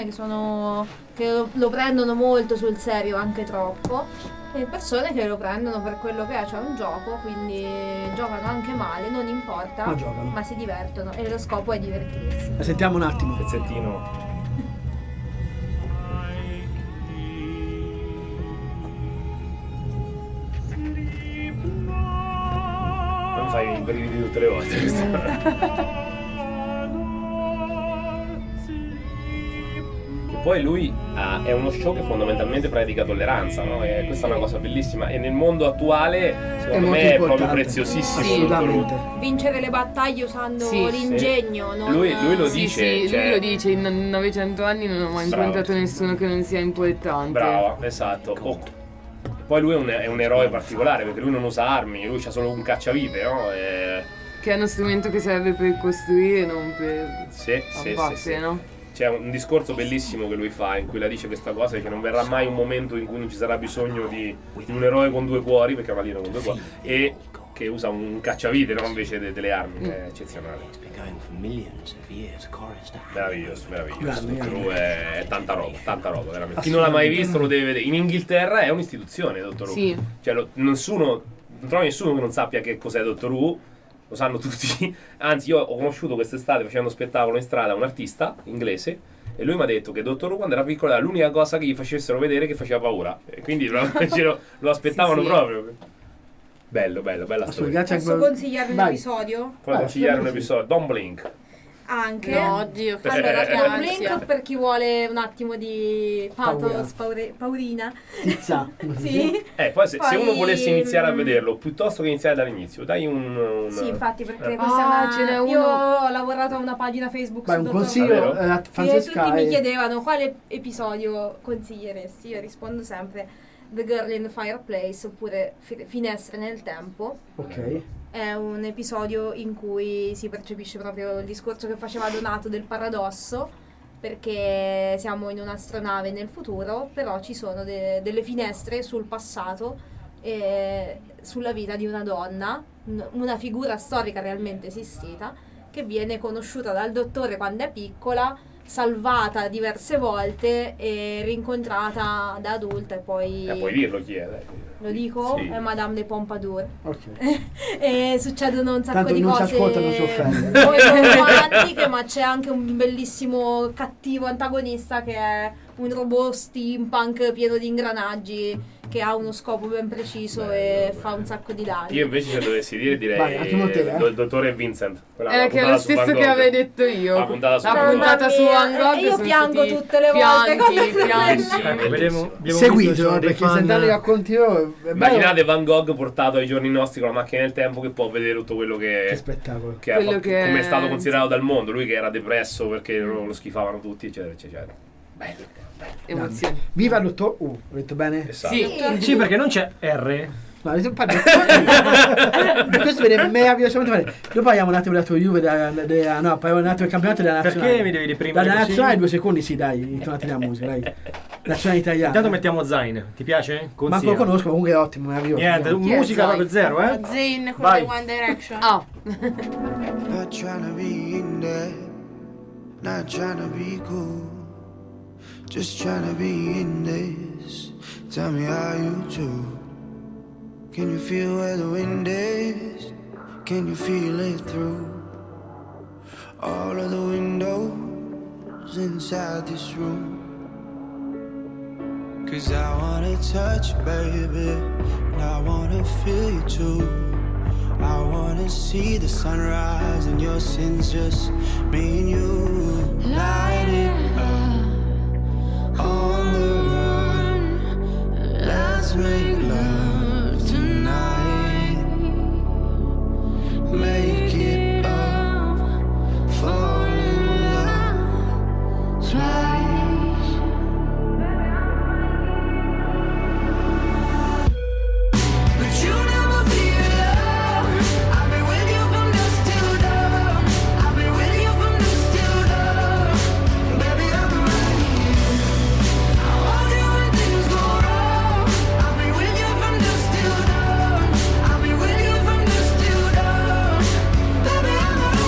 che lo prendono molto sul serio, anche troppo, e persone che lo prendono per quello che è, cioè un gioco, quindi giocano anche male, non importa, Ma giocano. ma si divertono e lo scopo è divertirsi. La sentiamo un attimo. Pezzettino. Non fai i brividi tutte le volte. E poi lui è uno show che fondamentalmente predica tolleranza, no? E questa è una cosa bellissima. E nel mondo attuale, secondo molto me, è proprio importante. preziosissimo. Sì, Dottor Who. assolutamente. Vincere le battaglie usando Sì, l'ingegno, non Lui lo Sì, dice. sì, cioè- lui lo dice, in 900 anni non ho mai Bravo. incontrato nessuno che non sia importante. Brava, esatto. Poi lui è un eroe particolare perché lui non usa armi, lui ha solo un cacciavite, no? Che è uno strumento che serve per costruire, non per Sì, abbattere, no? C'è un discorso bellissimo che lui fa in cui la dice questa cosa, che non verrà mai un momento in cui non ci sarà bisogno di un eroe con 2 cuori, perché è una linea con 2 cuori, e che usa un cacciavite, no? Invece delle armi, è eccezionale. Meraviglioso, meraviglioso. Grande, Dottor grande. Who è tanta roba, veramente. Chi non l'ha mai visto lo deve vedere. In Inghilterra è un'istituzione, Dottor Who. Sì. Cioè, non trovi nessuno che non sappia che cos'è Dottor Who. lo sanno tutti. Anzi, io ho conosciuto quest'estate facendo spettacolo in strada un artista inglese e lui mi ha detto che Dottor Who quando era piccolo era l'unica cosa che gli facessero vedere che faceva paura, e quindi lo aspettavano proprio. Bella storia. Posso consigliare un episodio? Puoi consigliare un episodio? Don't Blink. Anche. No, oddio, allora Don't Blink per chi vuole un attimo di pathos, paurina. Sì. Poi se uno volesse iniziare a vederlo piuttosto che iniziare dall'inizio, dai un Sì, infatti, perché questa io ho lavorato a una pagina Facebook su un consiglio e tutti mi chiedevano quale episodio consiglieresti. Io rispondo sempre The Girl in the Fireplace oppure Finestre nel tempo. Ok. È un episodio in cui si percepisce proprio il discorso che faceva Donato del paradosso, perché siamo in un'astronave nel futuro, però ci sono delle finestre sul passato e sulla vita di una donna, una figura storica realmente esistita, che viene conosciuta dal dottore quando è piccola, salvata diverse volte e rincontrata da adulta e poi... puoi dirlo chi è, dai. Lo dico? Sì. È Madame de Pompadour. Ok. E succedono un sacco Tanto di non cose si ascolta, non si offende. romantiche, ma c'è anche un bellissimo cattivo antagonista che è un robot steampunk pieno di ingranaggi che ha uno scopo ben preciso e fa un sacco di danni. Io invece se dovessi dire direi il dottore Vincent. Che è lo stesso che avevo detto io. La puntata su Van Gogh. Io piango tutte le volte. Piangi. Seguitelo perché se andate racconti io. Immaginate Van Gogh portato ai giorni nostri con la macchina del tempo che può vedere tutto quello che spettacolo. Come è stato considerato dal mondo. Lui che era depresso perché lo schifavano tutti, eccetera, eccetera. Bello. Emozioni. Viva il dottor Who, ho detto bene? Esatto. Sì, perché non c'è R. No, questo viene meravigliosamente bene. Dopo parliamo un attimo della tua Juve, parliamo un attimo del campionato della nazionale. Perché mi devi deprimere dalla così? nazionale 2 secondi, sì, dai, tornati la musica, dai. Nazionale italiana. Intanto mettiamo Zayn, ti piace? Ma lo conosco, comunque è ottimo, meraviglioso. Niente, musica proprio zero, Zayn con le One Direction. Not trying to be in there, not trying to be cool, just trying to be in this. Tell me how you do. Can you feel where the wind is? Can you feel it through all of the windows inside this room? 'Cause I wanna touch you, baby, and I wanna feel you too. I wanna see the sunrise and your sins, just me and you. Light it up on the run. Let's make love tonight. Make it up, fall in love twice. But you never be alone. I've been with you from dusk till dawn. I've been with you from dusk till dawn. Baby, I'm right here. I want you when things go wrong. I've been with you from dusk till dawn. I've been with you from dusk till dawn. Baby, I'm right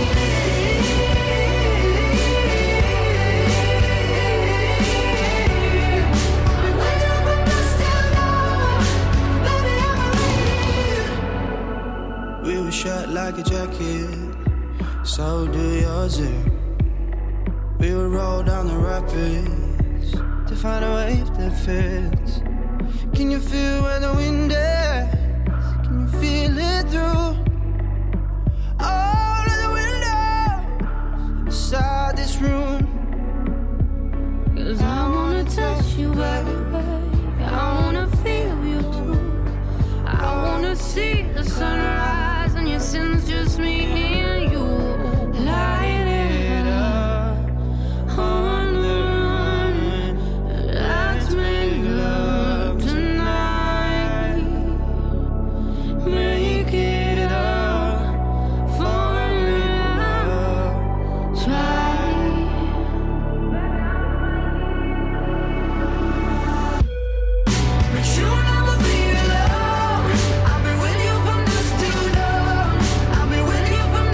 here. I'm with you from dusk till dawn. Baby, I'm right here. We were shut like a jacket, so do yours. We would roll down the rapids to find a wave that fits. Can you feel where the wind is? Can you feel it through all of the windows inside this room? 'Cause I wanna touch you, baby. I wanna feel you too. I wanna see the sunrise and your sins, just me and you. Light it up on the run. Let's make love tonight. Make it up, fall in love twice. But you never be alone. I've been with you from dusk till dawn. I've been with you from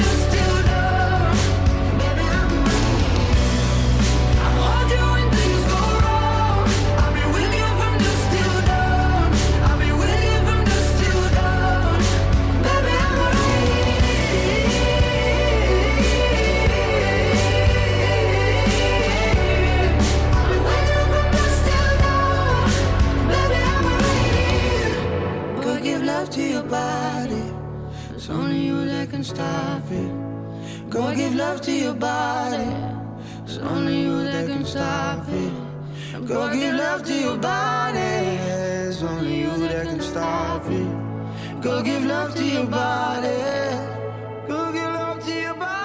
stop it. Go give love to your body. It's only you that can stop it. Go give love to your body. It's only you that can stop it. Go give love to your body. Go give love to your body.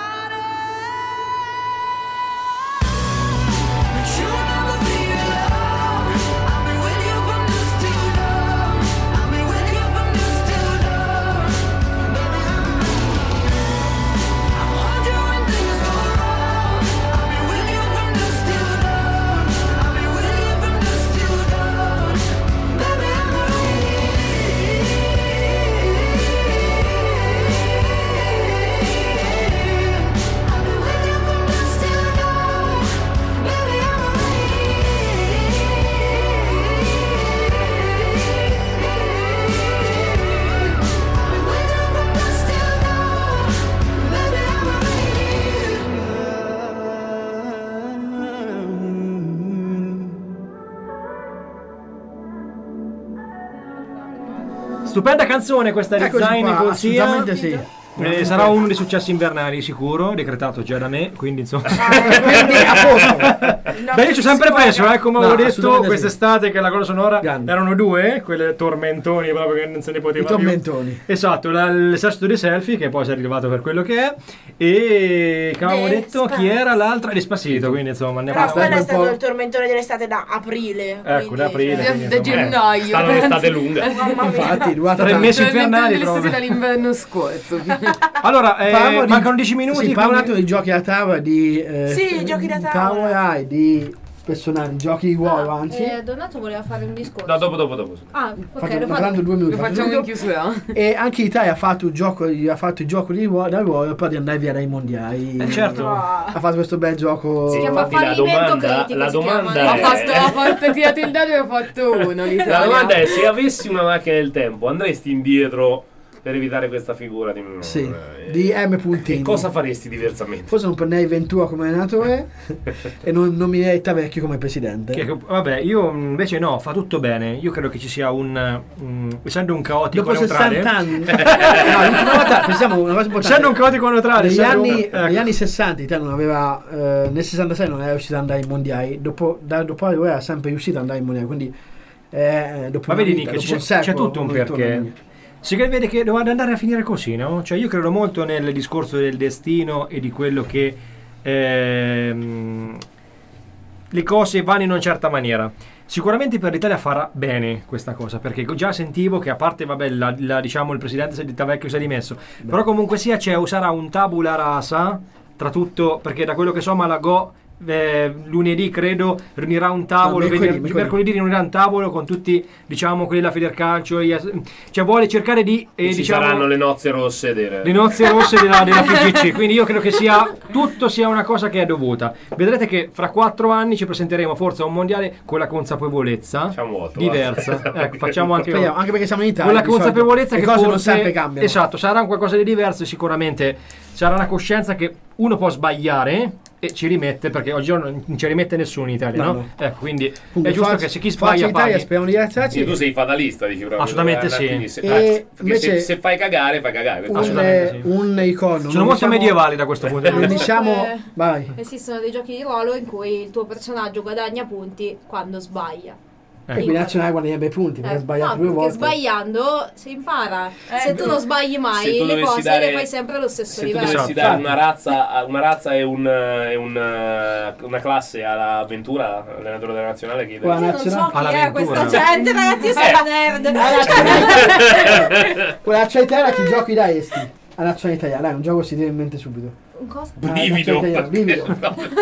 Make sure I never be alone. I'll be with you from dusk till dawn. I'll be with you from dusk till dawn. Baby, I'll hold you when things go wrong. I'll be with you from dusk till dawn. I'll be with you from dusk till dawn. Baby, I'm Stupenda canzone questa di Zayn e Corsia. Assolutamente sì. Sarà uno dei successi invernali sicuro, decretato già da me, quindi insomma. Quindi a posto. Beh, io ci ho sempre penso, come avevo detto assolutamente quest'estate che la colonna sonora Grande. erano due, quelle tormentoni proprio che non se ne poteva I più. tormentoni. Esatto, l'esercito dei selfie che poi si è arrivato per quello che è, e che avevo detto chi era l'altra, Despacito, quindi insomma ne Però quello è parliamo. stato il tormentone dell'estate da aprile. Ecco, quindi, da aprile, cioè, quindi, Da insomma, gennaio. Stanno l'estate lunga. mamma mia. Infatti, durata 3 tanto. mesi infernali L'estate proprio. dall'inverno scorso. Allora, Parliamo di- mancano 10 minuti. Sì, parliamo un quindi- attimo di giochi da tavola, di Sì, giochi da tavola. e di personaggi, giochi di ruolo, anzi. Donato voleva fare un discorso. No, dopo. Ah, ok, Faccio- lo parlando 2 minuti. Lo faccio facciamo in tutto. chiusura. E anche l'Italia ha fatto il gioco di ruolo, da ruolo per andare via dai mondiali. certo. Ha fatto questo bel gioco. Sì, chiama infatti la fallimento domanda, critico, la si chiama. domanda Ha fatto tirato il dado e ha fatto uno. la domanda è: se avessi una macchina del tempo, andresti indietro per evitare questa figura di Sì, di M. E Puntini. cosa faresti diversamente? Forse non prenderei Ventura come allenatore e non nominerei Tavecchio come presidente. Vabbè, io invece no, fa tutto bene. Io credo che ci sia essendo un caotico Dopo neutrale. 60 anni. No, l'ultima volta pensiamo una cosa importante. Essendo un caotico neutrale, Negli essendo anni, ecco. negli anni 60 l'Italia non aveva nel 66 non era riuscita ad andare ai mondiali. Dopo l'Euro era sempre riuscita ad andare ai mondiali, quindi dopo Ma una vedi vita, Nick, dopo un c'è secolo, tutto un non ritorna perché. niente. Si vede che doveva andare a finire così, no? Cioè io credo molto nel discorso del destino e di quello che le cose vanno in una certa maniera. Sicuramente per l'Italia farà bene questa cosa, perché già sentivo che a parte diciamo il presidente di Tavecchio si è dimesso, però comunque sia sarà un tabula rasa tra tutto, perché da quello che so Malagò lunedì credo riunirà un tavolo, mercoledì riunirà un tavolo con tutti, diciamo, quelli della Federcalcio, cioè vuole cercare di Ci diciamo, saranno le nozze rosse della FIGC, quindi io credo che tutto sia una cosa che è dovuta. Vedrete che fra 4 anni ci presenteremo forse a un mondiale con la consapevolezza diversa. Ecco, facciamo anche perché siamo in Italia, con la consapevolezza le che cose forse, non sempre cambiano. esatto, sarà un qualcosa di diverso e sicuramente sarà una coscienza che uno può sbagliare e ci rimette, perché oggigiorno non ci rimette nessuno in Italia, no? Ecco, quindi Comunque, è giusto che se chi sbaglia Italia paghi. speriamo di alzarci. E tu sei fatalista, dici proprio. Assolutamente sì. Quindi se, E invece se fai cagare, fai cagare. un icono. Sono molto medievali da questo punto di Non vista. diciamo, vai. Esistono dei giochi di ruolo in cui il tuo personaggio guadagna punti quando sbaglia. E quindi nazionale guadagna punti perché ha sbagliato 2 perché volte. sbagliando si impara. Se tu non sbagli mai, le cose le fai sempre allo stesso Se tu livello. dovessi dare una razza e una classe all'avventura, allenatore della nazionale, che Io non so chi è All'avventura. questa gente, ragazzi, io sono nerd. Con la nazionalità italiana che giochi daresti? La nazionalità italiana, dai, un gioco si tiene in mente subito. Un cosa? Brivido. Brivido.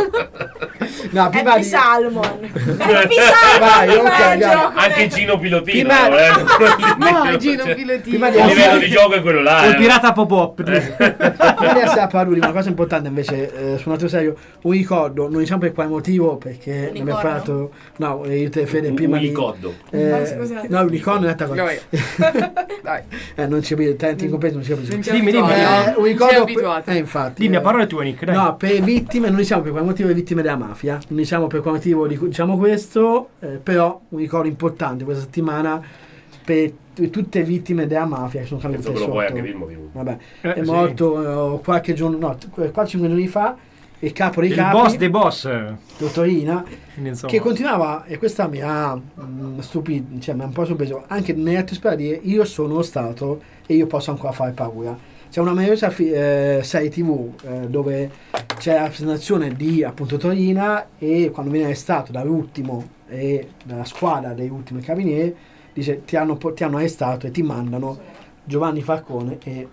No, prima Happy di... Salmon. Vai, ok, dai. Anche Gino Pilotino. No, Gino Pilotino. Prima di Il livello di gioco è quello là. Il pirata Pop-Up. Prima di essere a Paruri, una cosa importante invece, su un altro serio, un ricordo, non diciamo per quale motivo, perché ne abbiamo parlato, no, io te Fede prima di... ricordo. No, l'unicorno è un'altra cosa. Dai. Non ci capisco, talenti incompresi non ci capisco. Dimmi. Un ricordo abituati. infatti. Dimmi a parole tue, Nick, dai. No, per vittime, non diciamo per quale motivo le vittime della mafia, non diciamo per quale motivo diciamo questo, però un ricordo importante questa settimana per tutte vittime della mafia che sono cadute Penso che lo puoi anche sotto. dirlo. Vabbè, è sì. morto qualche giorno, no, 4-5 giorni fa, il capo dei Il capi, boss dei boss. dottorina, Quindi, insomma, che continuava, e questa mi ha stupito, cioè mi ha un po' sorpreso, anche nelle altre storie, a dire io sono stato e io posso ancora fare paura. C'è una meravigliosa serie TV dove c'è la presentazione di appunto Torina, e quando viene arrestato dall'ultimo e dalla squadra dei ultimi carabinieri dice ti hanno arrestato e ti mandano Giovanni Falcone e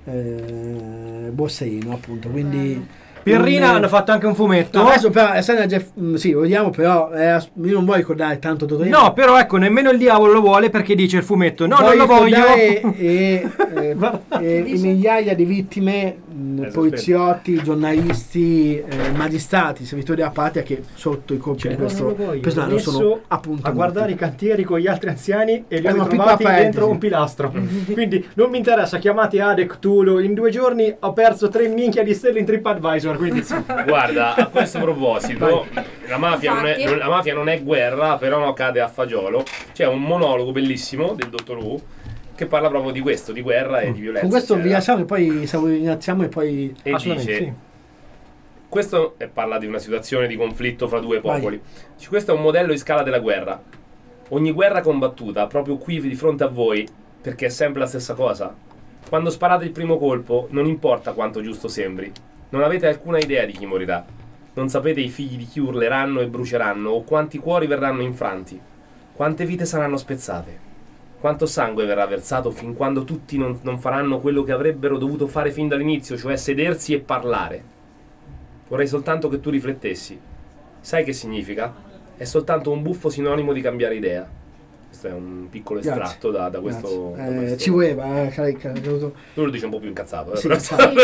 Borsellino, appunto, quindi Pirrina hanno fatto anche un fumetto. no, adesso però sì, lo vediamo, però io non voglio ricordare tanto Torino. No, però ecco, nemmeno il diavolo lo vuole, perché dice il fumetto no, non lo voglio. e migliaia di vittime, poliziotti, giornalisti, magistrati, servitori della patria che sotto i colpi di questo personaggio sono appunto a guardare i cantieri con gli altri anziani e li hanno una trovati piccola dentro parentesi. un pilastro. Quindi non mi interessa, chiamate Ade Cthulhu, in 2 giorni ho perso 3 minchia di stelle in TripAdvisor, quindi Guarda, a questo proposito, la mafia non è guerra, però non cade a fagiolo. C'è un monologo bellissimo del dottor Who che parla proprio di questo, di guerra e di violenza. Con questo vi eccetera. lasciamo e poi ringraziamo e poi E dice, sì. questo parla di una situazione di conflitto fra 2 popoli. Dice, questo è un modello in scala della guerra. Ogni guerra combattuta proprio qui di fronte a voi, perché è sempre la stessa cosa. Quando sparate il primo colpo, non importa quanto giusto sembri. Non avete alcuna idea di chi morirà. Non sapete i figli di chi urleranno e bruceranno, o quanti cuori verranno infranti. Quante vite saranno spezzate. Quanto sangue verrà versato fin quando tutti non faranno quello che avrebbero dovuto fare fin dall'inizio, cioè sedersi e parlare. Vorrei soltanto che tu riflettessi. Sai che significa? È soltanto un buffo sinonimo di cambiare idea. Questo è un piccolo estratto da questo. ci voleva, Tu lo dici un po' più incazzato. sì, però.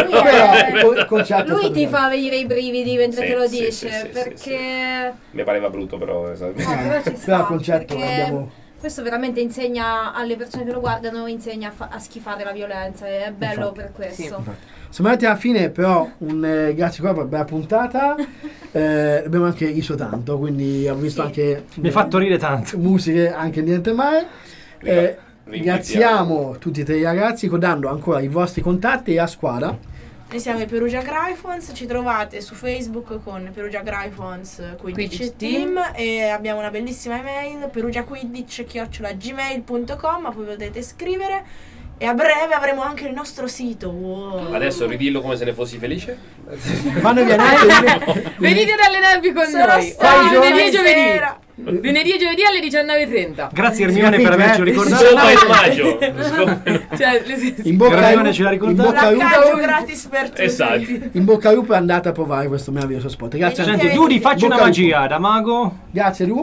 Lui ti fa venire i brividi mentre Sì, te lo sì, dice, sì, perché Mi pareva brutto, però. però ci sta, però il concetto perché abbiamo. questo veramente insegna alle persone che lo guardano, insegna a schifare la violenza, e è bello per questo. Siamo arrivati alla fine, però un grazie qua per la bella puntata. Abbiamo anche riso tanto, quindi abbiamo visto anche mi ha fatto ridere tanto. musiche anche niente mai. Ringraziamo tutti e 3 i ragazzi, ricordando ancora i vostri contatti e a squadra. Noi siamo i Perugia Gryphons, ci trovate su Facebook con Perugia Gryphons Quidditch Team, e abbiamo una bellissima email perugiaquidditch@gmail.com, a cui potete scrivere, e a breve avremo anche il nostro sito. Wow. Adesso ridillo come se ne fossi felice. Quando viene Venite dalle nevi con Sono noi. stata Venerdì e giovedì. sera. Venerdì e giovedì alle 19:30. Grazie Hermione per averci ricordato. Scopa il maggio. Cioè, in bocca al Hermione ce l'ha ricordato. L'appoggio gratis per tutti. Esatto. in bocca al lupo, andate a provare questo meraviglioso spot. Grazie a Senti, tutti. Dudi, faccio una Bocca al lupo. magia da mago. Grazie Lu.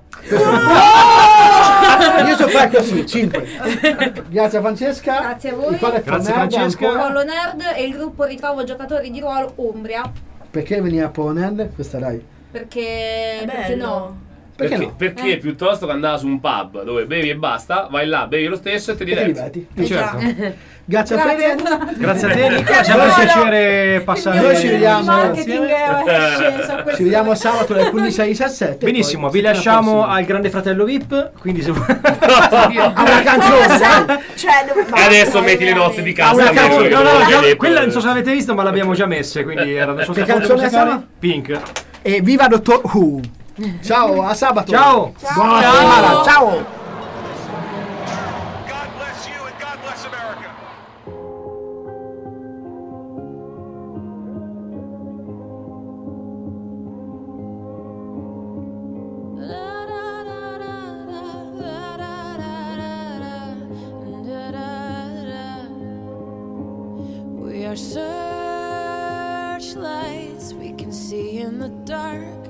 Io so fare così, 5. Grazie a Francesca. Grazie a voi. Ricorda che Grazie, Nerd Francesca. ancora. Polo Nerd e il gruppo Ritrovo Giocatori di Ruolo Umbria, Perché venire a Polo Nerd? Questa dai. perché Bello. no? Perché no? Perché piuttosto che andare su un pub dove bevi e basta, vai là, bevi lo stesso e ti Perché ti diverti. diverti. Certo. Grazie a Fede. Grazie a te, Nico. È sempre un piacere passare. Noi ci vediamo. Il marketing è sceso a Ci vediamo sabato alle 15 alle 17. Benissimo, poi vi settimana lasciamo prossima. al Grande Fratello VIP. Quindi se a una canzone, dai. Cioè, E adesso metti le nozze di casa. Una canzone, No, Avevo già- detto. quella non so se l'avete visto, ma l'abbiamo già messe. Quindi erano Che canzone sarà? Pink. E viva Dottor Who. Ciao, a sabato. Ciao. Buona settimana. Ciao. God bless you and God bless America. We are searchlights we can see in the dark.